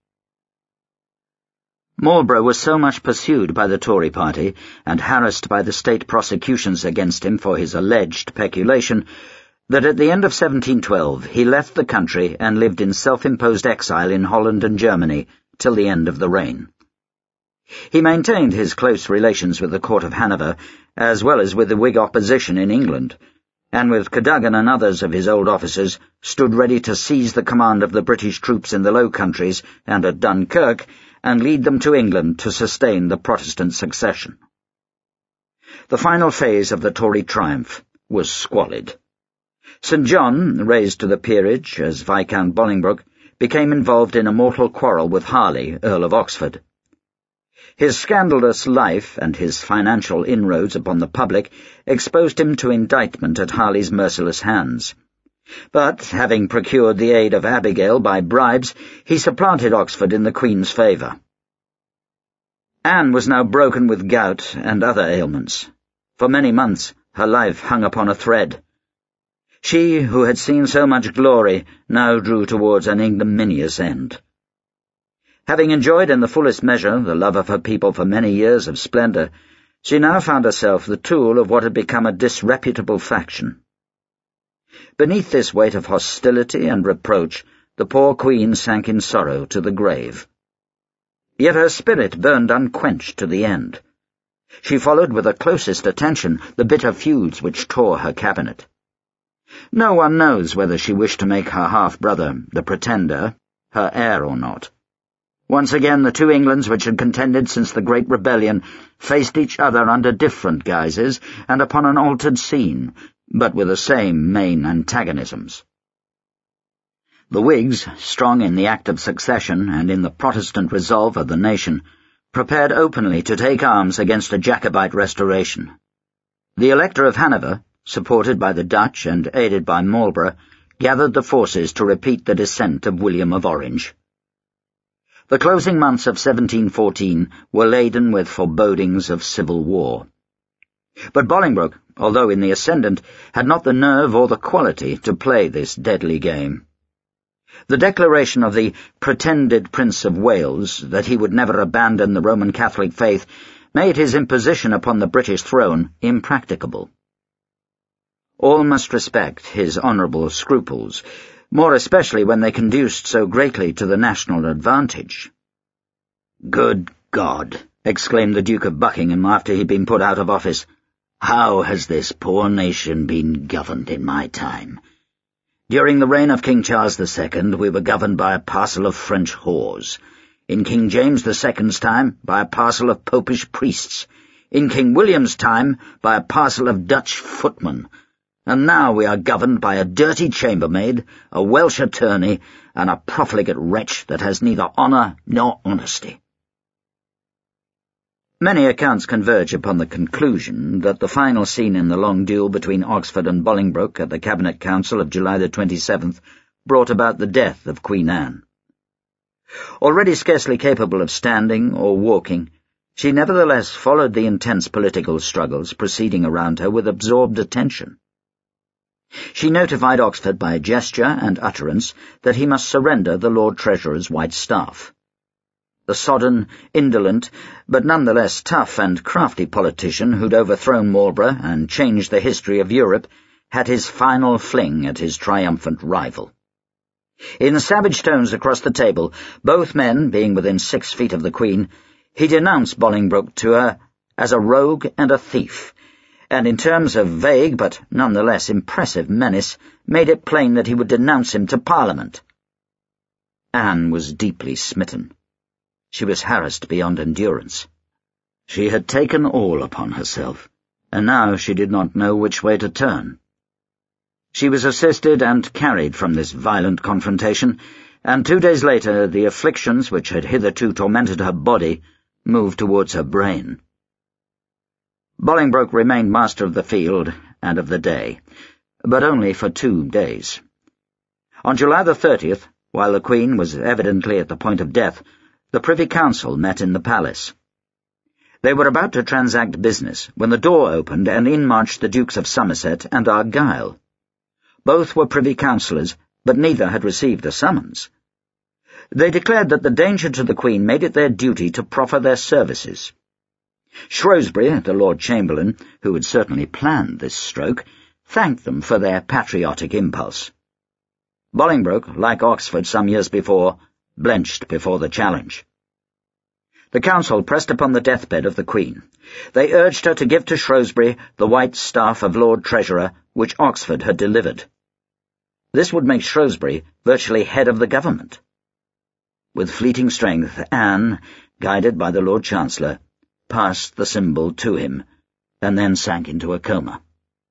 Marlborough was so much pursued by the Tory party and harassed by the state prosecutions against him for his alleged peculation that at the end of 1712 he left the country and lived in self-imposed exile in Holland and Germany till the end of the reign. He maintained his close relations with the court of Hanover, as well as with the Whig opposition in England, and with Cadogan and others of his old officers stood ready to seize the command of the British troops in the Low Countries and at Dunkirk, and lead them to England to sustain the Protestant succession. The final phase of the Tory triumph was squalid. St. John, raised to the peerage as Viscount Bolingbroke, became involved in a mortal quarrel with Harley, Earl of Oxford. His scandalous life and his financial inroads upon the public exposed him to indictment at Harley's merciless hands. But, having procured the aid of Abigail by bribes, he supplanted Oxford in the Queen's favour. Anne was now broken with gout and other ailments. For many months her life hung upon a thread. She, who had seen so much glory, now drew towards an ignominious end. Having enjoyed in the fullest measure the love of her people for many years of splendour, she now found herself the tool of what had become a disreputable faction. Beneath this weight of hostility and reproach, the poor Queen sank in sorrow to the grave. Yet her spirit burned unquenched to the end. She followed with the closest attention the bitter feuds which tore her cabinet. No one knows whether she wished to make her half-brother, the Pretender, her heir or not. Once again the two Englands which had contended since the Great Rebellion faced each other under different guises and upon an altered scene, but with the same main antagonisms. The Whigs, strong in the Act of Succession and in the Protestant resolve of the nation, prepared openly to take arms against a Jacobite restoration. The Elector of Hanover, supported by the Dutch and aided by Marlborough, gathered the forces to repeat the descent of William of Orange. The closing months of 1714 were laden with forebodings of civil war. But Bolingbroke, although in the ascendant, had not the nerve or the quality to play this deadly game. The declaration of the pretended Prince of Wales that he would never abandon the Roman Catholic faith made his imposition upon the British throne impracticable. All must respect his honourable scruples, more especially when they conduced so greatly to the national advantage. "Good God!" exclaimed the Duke of Buckingham after he'd been put out of office. "How has this poor nation been governed in my time? During the reign of King Charles II, we were governed by a parcel of French whores. In King James II's time, by a parcel of popish priests. In King William's time, by a parcel of Dutch footmen. And now we are governed by a dirty chambermaid, a Welsh attorney, and a profligate wretch that has neither honour nor honesty." Many accounts converge upon the conclusion that the final scene in the long duel between Oxford and Bolingbroke at the Cabinet Council of July the 27th brought about the death of Queen Anne. Already scarcely capable of standing or walking, she nevertheless followed the intense political struggles proceeding around her with absorbed attention. She notified Oxford by gesture and utterance that he must surrender the Lord Treasurer's white staff. The sodden, indolent, but nonetheless tough and crafty politician who'd overthrown Marlborough and changed the history of Europe had his final fling at his triumphant rival. In savage tones across the table, both men being within 6 feet of the Queen, he denounced Bolingbroke to her as a rogue and a thief, and in terms of vague but nonetheless impressive menace, made it plain that he would denounce him to Parliament. Anne was deeply smitten. She was harassed beyond endurance. She had taken all upon herself, and now she did not know which way to turn. She was assisted and carried from this violent confrontation, and 2 days later the afflictions which had hitherto tormented her body moved towards her brain. Bolingbroke remained master of the field and of the day, but only for 2 days. On July the 30th, while the Queen was evidently at the point of death, the Privy Council met in the palace. They were about to transact business when the door opened and in marched the Dukes of Somerset and Argyle. Both were Privy Councillors, but neither had received a summons. They declared that the danger to the Queen made it their duty to proffer their services. Shrewsbury, the Lord Chamberlain, who had certainly planned this stroke, thanked them for their patriotic impulse. Bolingbroke, like Oxford some years before, blenched before the challenge. The Council pressed upon the deathbed of the Queen. They urged her to give to Shrewsbury the white staff of Lord Treasurer which Oxford had delivered. This would make Shrewsbury virtually head of the government. With fleeting strength, Anne, guided by the Lord Chancellor, passed the symbol to him, and then sank into a coma.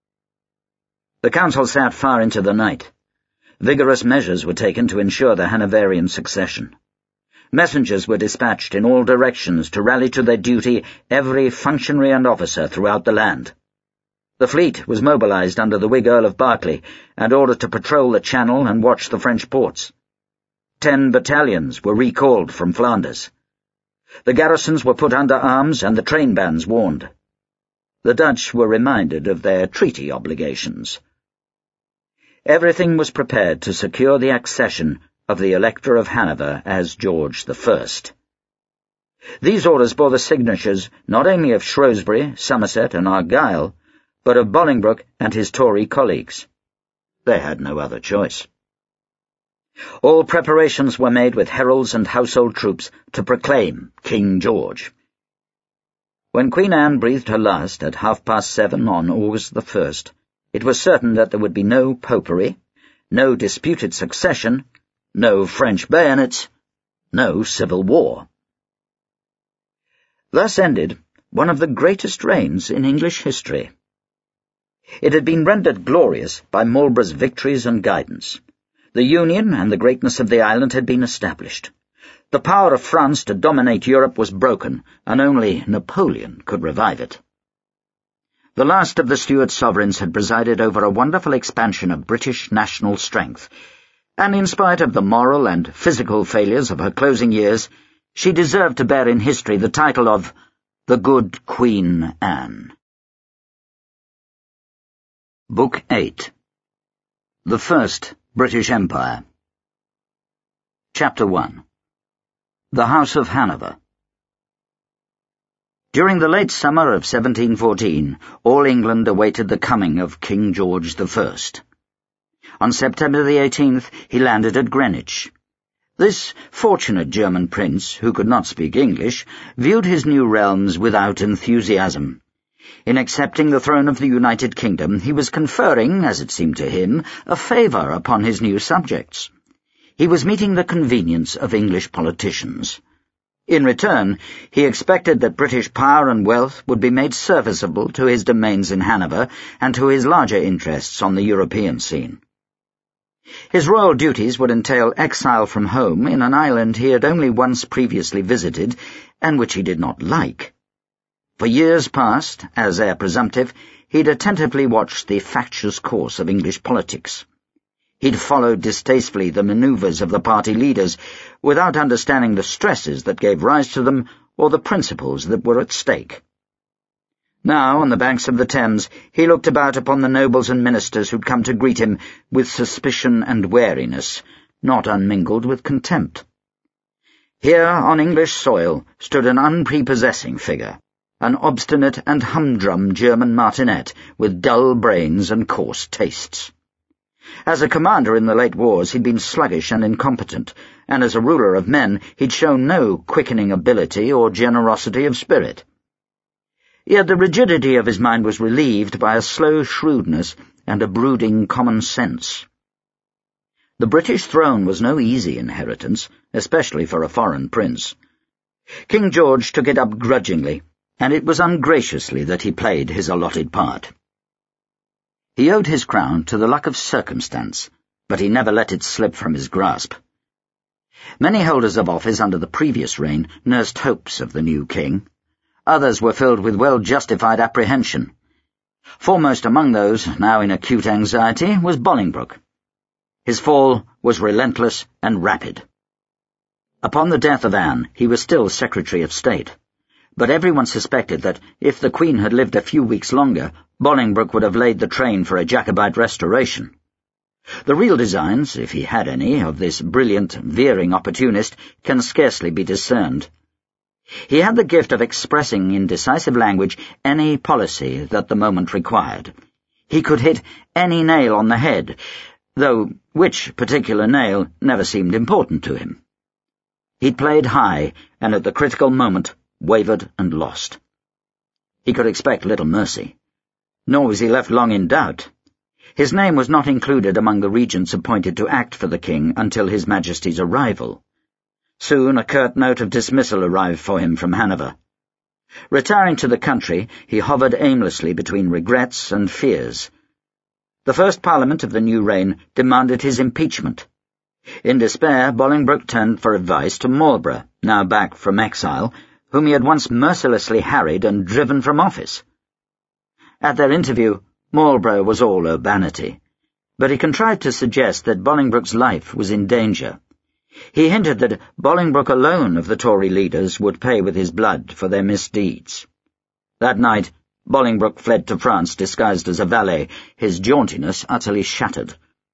The Council sat far into the night. Vigorous measures were taken to ensure the Hanoverian succession. Messengers were dispatched in all directions to rally to their duty every functionary and officer throughout the land. The fleet was mobilized under the Whig Earl of Berkeley and ordered to patrol the Channel and watch the French ports. 10 battalions were recalled from Flanders. The garrisons were put under arms and the train bands warned. The Dutch were reminded of their treaty obligations. Everything was prepared to secure the accession of the Elector of Hanover as George I. These orders bore the signatures not only of Shrewsbury, Somerset, and Argyle, but of Bolingbroke and his Tory colleagues. They had no other choice. All preparations were made with heralds and household troops to proclaim King George. When Queen Anne breathed her last at 7:30 on August the 1st, it was certain that there would be no popery, no disputed succession, no French bayonets, no civil war. Thus ended one of the greatest reigns in English history. It had been rendered glorious by Marlborough's victories and guidance. The union and the greatness of the island had been established. The power of France to dominate Europe was broken, and only Napoleon could revive it. The last of the Stuart sovereigns had presided over a wonderful expansion of British national strength, and in spite of the moral and physical failures of her closing years, she deserved to bear in history the title of the Good Queen Anne. Book 8. The First British Empire. Chapter 1. The House of Hanover. During the late summer of 1714, all England awaited the coming of King George I. On September the 18th, he landed at Greenwich. This fortunate German prince, who could not speak English, viewed his new realms without enthusiasm. In accepting the throne of the United Kingdom, he was conferring, as it seemed to him, a favour upon his new subjects. He was meeting the convenience of English politicians. In return, he expected that British power and wealth would be made serviceable to his domains in Hanover and to his larger interests on the European scene. His royal duties would entail exile from home in an island he had only once previously visited, and which he did not like. For years past, as heir presumptive, he'd attentively watched the factious course of English politics. He'd followed distastefully the manoeuvres of the party leaders, without understanding the stresses that gave rise to them or the principles that were at stake. Now, on the banks of the Thames, he looked about upon the nobles and ministers who'd come to greet him with suspicion and wariness, not unmingled with contempt. Here, on English soil, stood an unprepossessing figure, an obstinate and humdrum German martinet with dull brains and coarse tastes. As a commander in the late wars, he'd been sluggish and incompetent, and as a ruler of men, he'd shown no quickening ability or generosity of spirit. Yet the rigidity of his mind was relieved by a slow shrewdness and a brooding common sense. The British throne was no easy inheritance, especially for a foreign prince. King George took it up grudgingly, and it was ungraciously that he played his allotted part. He owed his crown to the luck of circumstance, but he never let it slip from his grasp. Many holders of office under the previous reign nursed hopes of the new king. Others were filled with well-justified apprehension. Foremost among those, now in acute anxiety, was Bolingbroke. His fall was relentless and rapid. Upon the death of Anne, he was still Secretary of State, but everyone suspected that, if the Queen had lived a few weeks longer, Bolingbroke would have laid the train for a Jacobite restoration. The real designs, if he had any, of this brilliant, veering opportunist can scarcely be discerned. He had the gift of expressing in decisive language any policy that the moment required. He could hit any nail on the head, though which particular nail never seemed important to him. He'd played high, and at the critical moment wavered and lost. He could expect little mercy. Nor was he left long in doubt. His name was not included among the regents appointed to act for the king until His Majesty's arrival. Soon a curt note of dismissal arrived for him from Hanover. Retiring to the country, he hovered aimlessly between regrets and fears. The first Parliament of the new reign demanded his impeachment. In despair, Bolingbroke turned for advice to Marlborough, now back from exile, whom he had once mercilessly harried and driven from office. At their interview, Marlborough was all urbanity, but he contrived to suggest that Bolingbroke's life was in danger. He hinted that Bolingbroke alone of the Tory leaders would pay with his blood for their misdeeds. That night, Bolingbroke fled to France disguised as a valet, his jauntiness utterly shattered.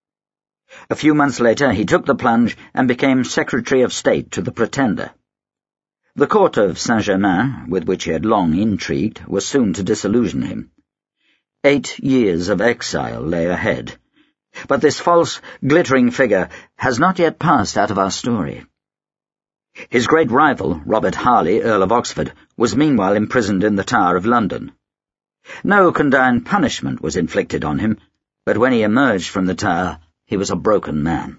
A few months later, he took the plunge and became Secretary of State to the Pretender. The court of Saint-Germain, with which he had long intrigued, was soon to disillusion him. 8 years of exile lay ahead. But this false, glittering figure has not yet passed out of our story. His great rival, Robert Harley, Earl of Oxford, was meanwhile imprisoned in the Tower of London. No condign punishment was inflicted on him, but when he emerged from the Tower, he was a broken man.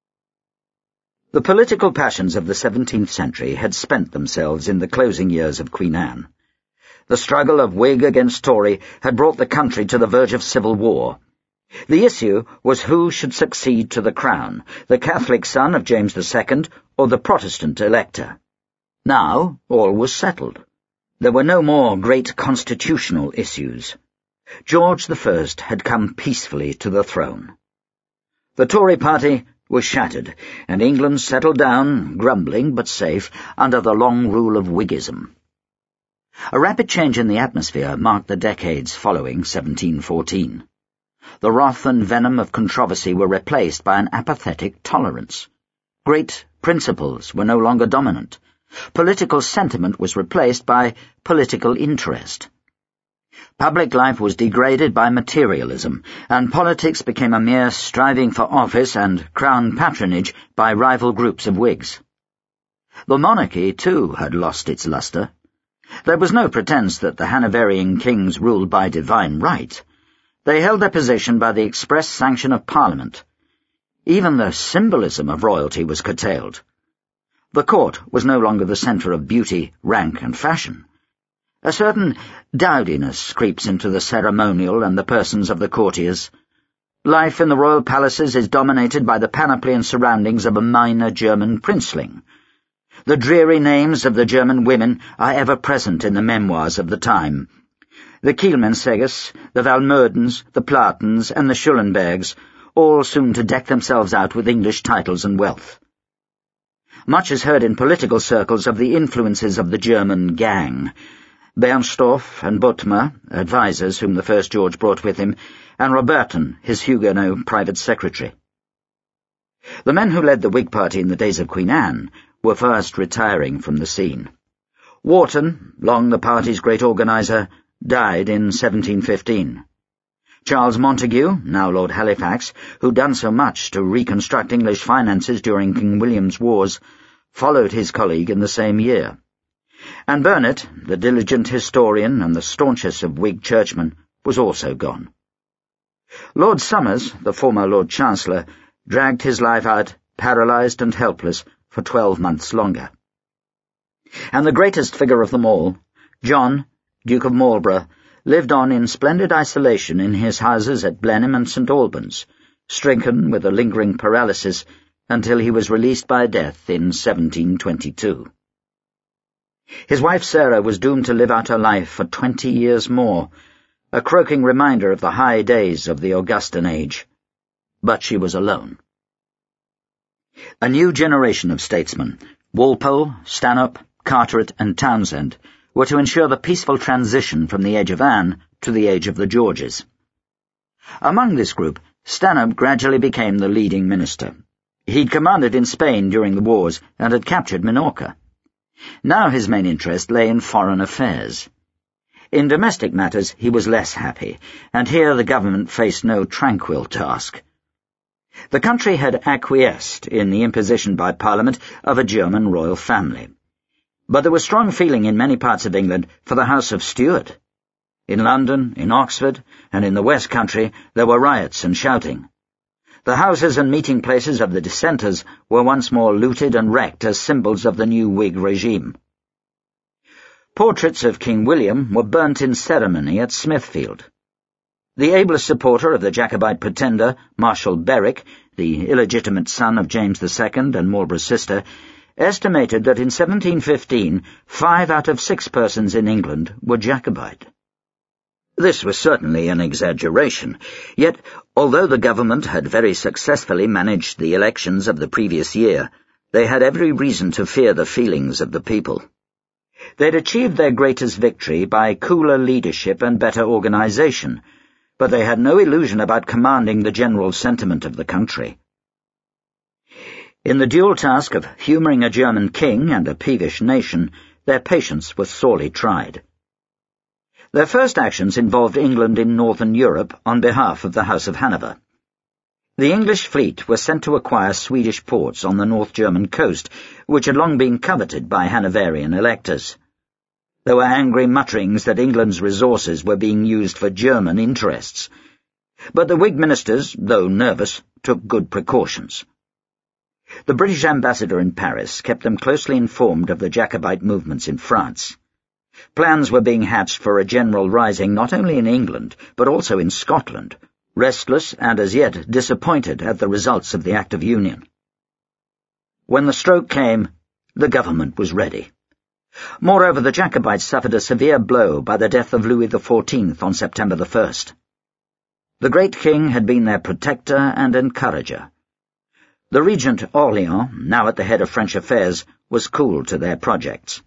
The political passions of the 17th century had spent themselves in the closing years of Queen Anne. The struggle of Whig against Tory had brought the country to the verge of civil war. The issue was who should succeed to the crown, the Catholic son of James II or the Protestant elector. Now all was settled. There were no more great constitutional issues. George I had come peacefully to the throne. The Tory party was shattered, and England settled down, grumbling but safe, under the long rule of Whiggism. A rapid change in the atmosphere marked the decades following 1714. The wrath and venom of controversy were replaced by an apathetic tolerance. Great principles were no longer dominant. Political sentiment was replaced by political interest. Public life was degraded by materialism, and politics became a mere striving for office and crown patronage by rival groups of Whigs. The monarchy, too, had lost its lustre. There was no pretence that the Hanoverian kings ruled by divine right. They held their position by the express sanction of Parliament. Even the symbolism of royalty was curtailed. The court was no longer the centre of beauty, rank, and fashion. A certain dowdiness creeps into the ceremonial and the persons of the courtiers. Life in the royal palaces is dominated by the panoply and surroundings of a minor German princeling. The dreary names of the German women are ever present in the memoirs of the time. The Kielmansegges, the Valmerdens, the Platens, and the Schulenbergs, all soon to deck themselves out with English titles and wealth. Much is heard in political circles of the influences of the German gang. Bernstorff and Bothmer, advisers whom the first George brought with him, and Roberton, his Huguenot private secretary. The men who led the Whig party in the days of Queen Anne were fast retiring from the scene. Wharton, long the party's great organiser, died in 1715. Charles Montague, now Lord Halifax, who'd done so much to reconstruct English finances during King William's wars, followed his colleague in the same year. And Burnet, the diligent historian and the staunchest of Whig churchmen, was also gone. Lord Somers, the former Lord Chancellor, dragged his life out, paralysed and helpless, for 12 months longer. And the greatest figure of them all, John, Duke of Marlborough, lived on in splendid isolation in his houses at Blenheim and St. Albans, stricken with a lingering paralysis until he was released by death in 1722. His wife Sarah was doomed to live out her life for 20 years more, a croaking reminder of the high days of the Augustan age. But she was alone. A new generation of statesmen, Walpole, Stanhope, Carteret, and Townshend, were to ensure the peaceful transition from the age of Anne to the age of the Georges. Among this group, Stanhope gradually became the leading minister. He'd commanded in Spain during the wars and had captured Minorca. Now his main interest lay in foreign affairs. In domestic matters he was less happy, and here the government faced no tranquil task. The country had acquiesced in the imposition by Parliament of a German royal family. But there was strong feeling in many parts of England for the House of Stuart. In London, in Oxford, and in the West Country there were riots and shouting. The houses and meeting places of the dissenters were once more looted and wrecked as symbols of the new Whig regime. Portraits of King William were burnt in ceremony at Smithfield. The ablest supporter of the Jacobite pretender, Marshal Berwick, the illegitimate son of James II and Marlborough's sister, estimated that in 1715 5 out of 6 persons in England were Jacobite. This was certainly an exaggeration, yet although the government had very successfully managed the elections of the previous year, they had every reason to fear the feelings of the people. They'd achieved their greatest victory by cooler leadership and better organization, but they had no illusion about commanding the general sentiment of the country. In the dual task of humouring a German king and a peevish nation, their patience was sorely tried. Their first actions involved England in northern Europe on behalf of the House of Hanover. The English fleet was sent to acquire Swedish ports on the North German coast, which had long been coveted by Hanoverian electors. There were angry mutterings that England's resources were being used for German interests. But the Whig ministers, though nervous, took good precautions. The British ambassador in Paris kept them closely informed of the Jacobite movements in France. Plans were being hatched for a general rising not only in England, but also in Scotland. restless and as yet disappointed at the results of the Act of Union. When the stroke came, the government was ready. Moreover, the Jacobites suffered a severe blow by the death of Louis XIV on September 1st. The great king had been their protector and encourager. The regent Orléans, now at the head of French affairs, was cool to their projects.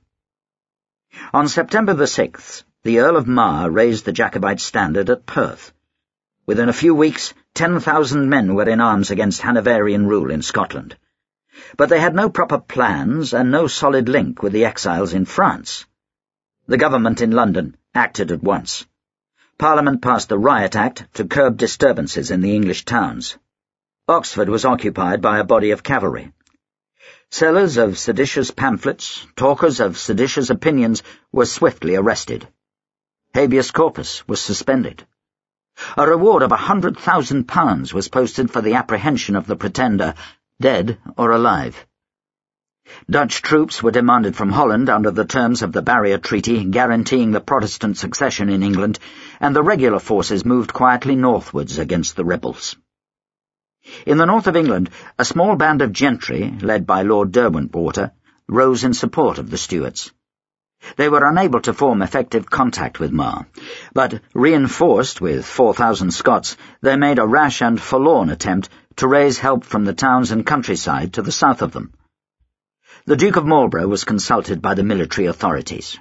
On September 6th, the Earl of Mar raised the Jacobite standard at Perth. Within a few weeks, 10,000 men were in arms against Hanoverian rule in Scotland. But they had no proper plans and no solid link with the exiles in France. The government in London acted at once. Parliament passed the Riot Act to curb disturbances in the English towns. Oxford was occupied by a body of cavalry. Sellers of seditious pamphlets, talkers of seditious opinions were swiftly arrested. Habeas corpus was suspended. A reward of £100,000 was posted for the apprehension of the pretender, dead or alive. Dutch troops were demanded from Holland under the terms of the Barrier Treaty guaranteeing the Protestant succession in England, and the regular forces moved quietly northwards against the rebels. In the north of England, a small band of gentry, led by Lord Derwentwater, rose in support of the Stuarts. They were unable to form effective contact with Mar, but, reinforced with 4,000 Scots, they made a rash and forlorn attempt to raise help from the towns and countryside to the south of them. The Duke of Marlborough was consulted by the military authorities.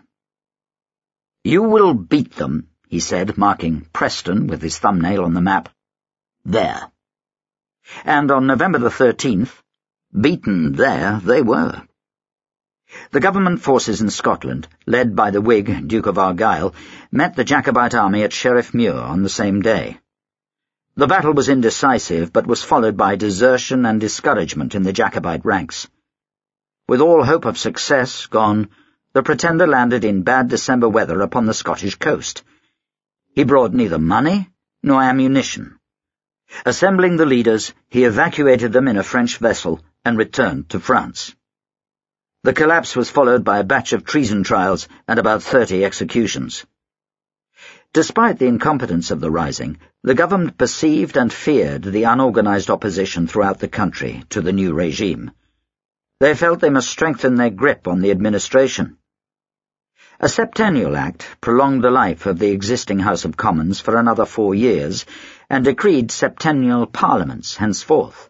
"You will beat them," he said, marking Preston with his thumbnail on the map. "There." And on November the 13th, beaten there they were. The government forces in Scotland, led by the Whig Duke of Argyll, met the Jacobite army at Sheriffmuir on the same day. The battle was indecisive, but was followed by desertion and discouragement in the Jacobite ranks. With all hope of success gone, the pretender landed in bad December weather upon the Scottish coast. He brought neither money nor ammunition. Assembling the leaders, he evacuated them in a French vessel and returned to France. The collapse was followed by a batch of treason trials and about 30 executions. Despite the incompetence of the rising, the government perceived and feared the unorganized opposition throughout the country to the new regime. They felt they must strengthen their grip on the administration. A Septennial Act prolonged the life of the existing House of Commons for another 4 years and decreed septennial parliaments henceforth.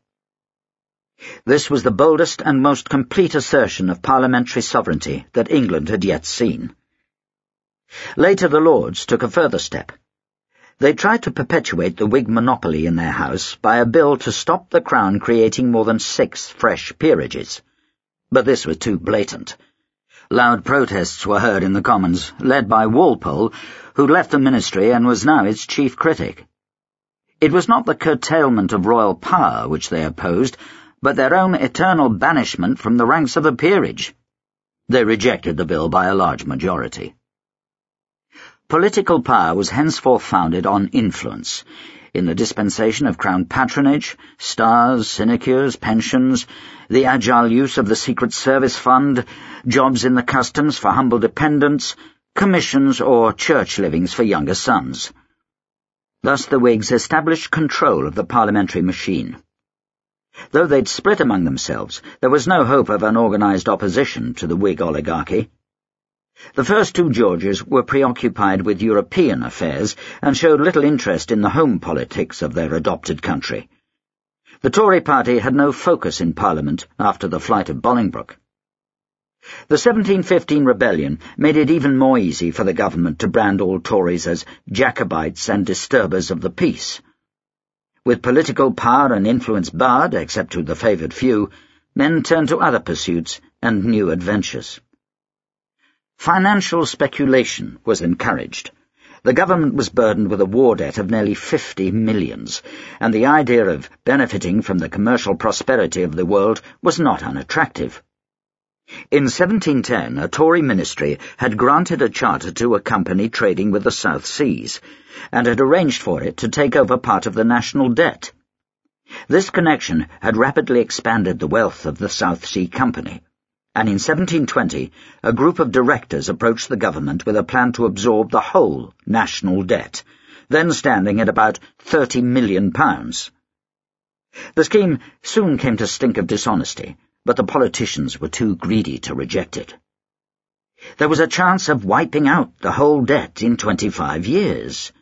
This was the boldest and most complete assertion of parliamentary sovereignty that England had yet seen. Later the Lords took a further step. They tried to perpetuate the Whig monopoly in their House by a bill to stop the Crown creating more than 6 fresh peerages. But this was too blatant. Loud protests were heard in the Commons, led by Walpole, who left the ministry and was now its chief critic. It was not the curtailment of royal power which they opposed, but their own eternal banishment from the ranks of the peerage. They rejected the bill by a large majority. Political power was henceforth founded on influence, in the dispensation of Crown patronage, stars, sinecures, pensions, the agile use of the Secret Service Fund, jobs in the customs for humble dependents, commissions or church livings for younger sons. Thus the Whigs established control of the parliamentary machine. Though they'd split among themselves, there was no hope of an organized opposition to the Whig oligarchy. The first 2 Georges were preoccupied with European affairs and showed little interest in the home politics of their adopted country. The Tory party had no focus in Parliament after the flight of Bolingbroke. The 1715 rebellion made it even more easy for the government to brand all Tories as Jacobites and disturbers of the peace. With political power and influence barred, except to the favoured few, men turned to other pursuits and new adventures. Financial speculation was encouraged. The government was burdened with a war debt of nearly 50 millions, and the idea of benefiting from the commercial prosperity of the world was not unattractive. In 1710, a Tory ministry had granted a charter to a company trading with the South Seas, and had arranged for it to take over part of the national debt. This connection had rapidly expanded the wealth of the South Sea Company, and in 1720 a group of directors approached the government with a plan to absorb the whole national debt, then standing at about £30 million. The scheme soon came to stink of dishonesty, but the politicians were too greedy to reject it. There was a chance of wiping out the whole debt in 25 years.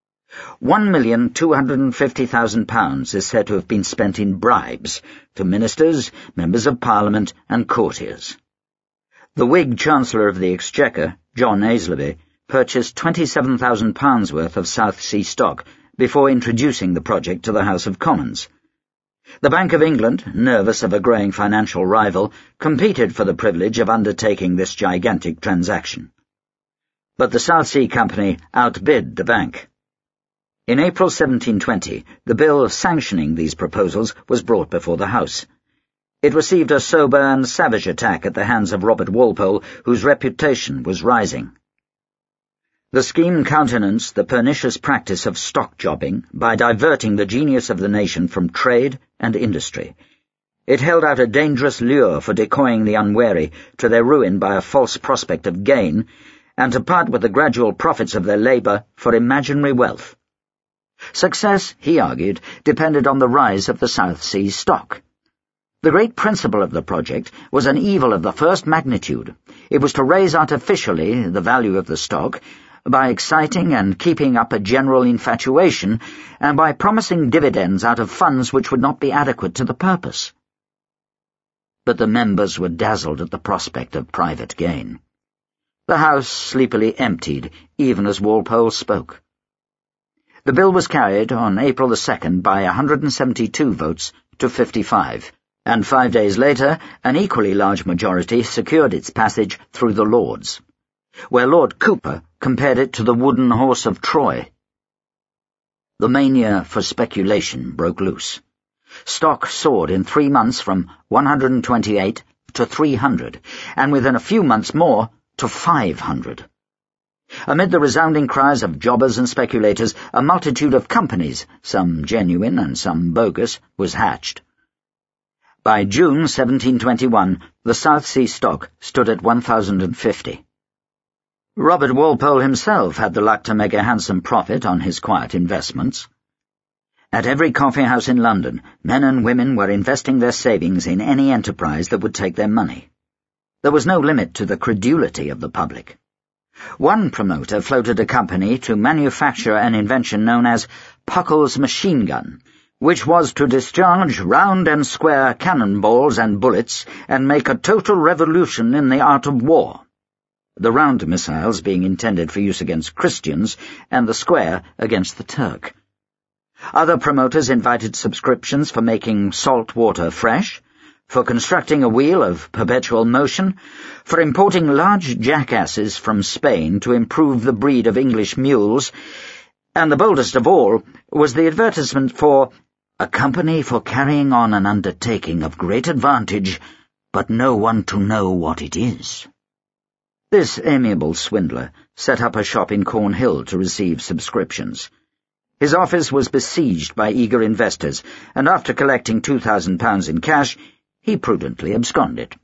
£1,250,000 is said to have been spent in bribes to ministers, members of Parliament and courtiers. The Whig Chancellor of the Exchequer, John Aislabie, purchased £27,000 worth of South Sea stock before introducing the project to the House of Commons. The Bank of England, nervous of a growing financial rival, competed for the privilege of undertaking this gigantic transaction. But the South Sea Company outbid the bank. In April 1720, the bill sanctioning these proposals was brought before the House. It received a sober and savage attack at the hands of Robert Walpole, whose reputation was rising. The scheme countenanced the pernicious practice of stock jobbing by diverting the genius of the nation from trade and industry. It held out a dangerous lure for decoying the unwary to their ruin by a false prospect of gain, and to part with the gradual profits of their labour for imaginary wealth. Success, he argued, depended on the rise of the South Sea stock. The great principle of the project was an evil of the first magnitude. It was to raise artificially the value of the stock, by exciting and keeping up a general infatuation, and by promising dividends out of funds which would not be adequate to the purpose. But the members were dazzled at the prospect of private gain. The House sleepily emptied, even as Walpole spoke. The bill was carried on April 2nd by 172 votes to 55, and 5 days later an equally large majority secured its passage through the Lords, where Lord Cooper compared it to the wooden horse of Troy. The mania for speculation broke loose. Stock soared in 3 months from 128 to 300, and within a few months more to 500. Amid the resounding cries of jobbers and speculators, a multitude of companies, some genuine and some bogus, was hatched. By June 1721, the South Sea stock stood at 1,050. Robert Walpole himself had the luck to make a handsome profit on his quiet investments. At every coffee-house in London, men and women were investing their savings in any enterprise that would take their money. There was no limit to the credulity of the public. One promoter floated a company to manufacture an invention known as Puckle's machine gun, which was to discharge round and square cannonballs and bullets and make a total revolution in the art of war, the round missiles being intended for use against Christians and the square against the Turk. Other promoters invited subscriptions for making salt water fresh, for constructing a wheel of perpetual motion, for importing large jackasses from Spain to improve the breed of English mules, and the boldest of all was the advertisement for a company for carrying on an undertaking of great advantage, but no one to know what it is. This amiable swindler set up a shop in Cornhill to receive subscriptions. His office was besieged by eager investors, and after collecting £2,000 in cash, he prudently absconded.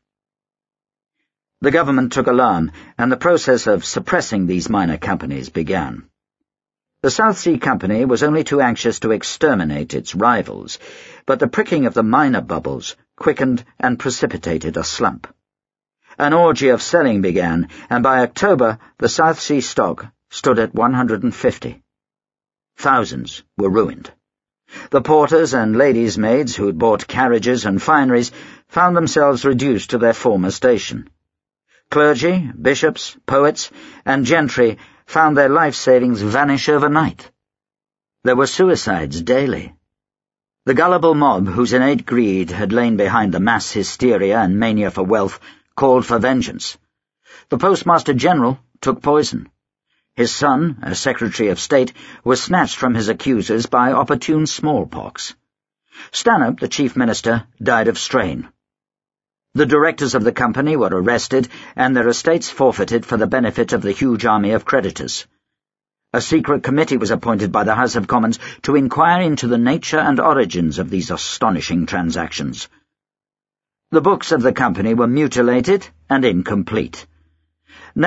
The government took alarm, and the process of suppressing these minor companies began. The South Sea Company was only too anxious to exterminate its rivals, but the pricking of the minor bubbles quickened and precipitated a slump. An orgy of selling began, and by October the South Sea stock stood at 150. Thousands were ruined. The porters and ladies' maids who had bought carriages and fineries found themselves reduced to their former station. Clergy, bishops, poets, and gentry found their life savings vanish overnight. There were suicides daily. The gullible mob, whose innate greed had lain behind the mass hysteria and mania for wealth, called for vengeance. The Postmaster General took poison. His son, as Secretary of State, was snatched from his accusers by opportune smallpox. Stanhope, the Chief Minister, died of strain. The directors of the company were arrested and their estates forfeited for the benefit of the huge army of creditors. A secret committee was appointed by the House of Commons to inquire into the nature and origins of these astonishing transactions. The books of the company were mutilated and incomplete.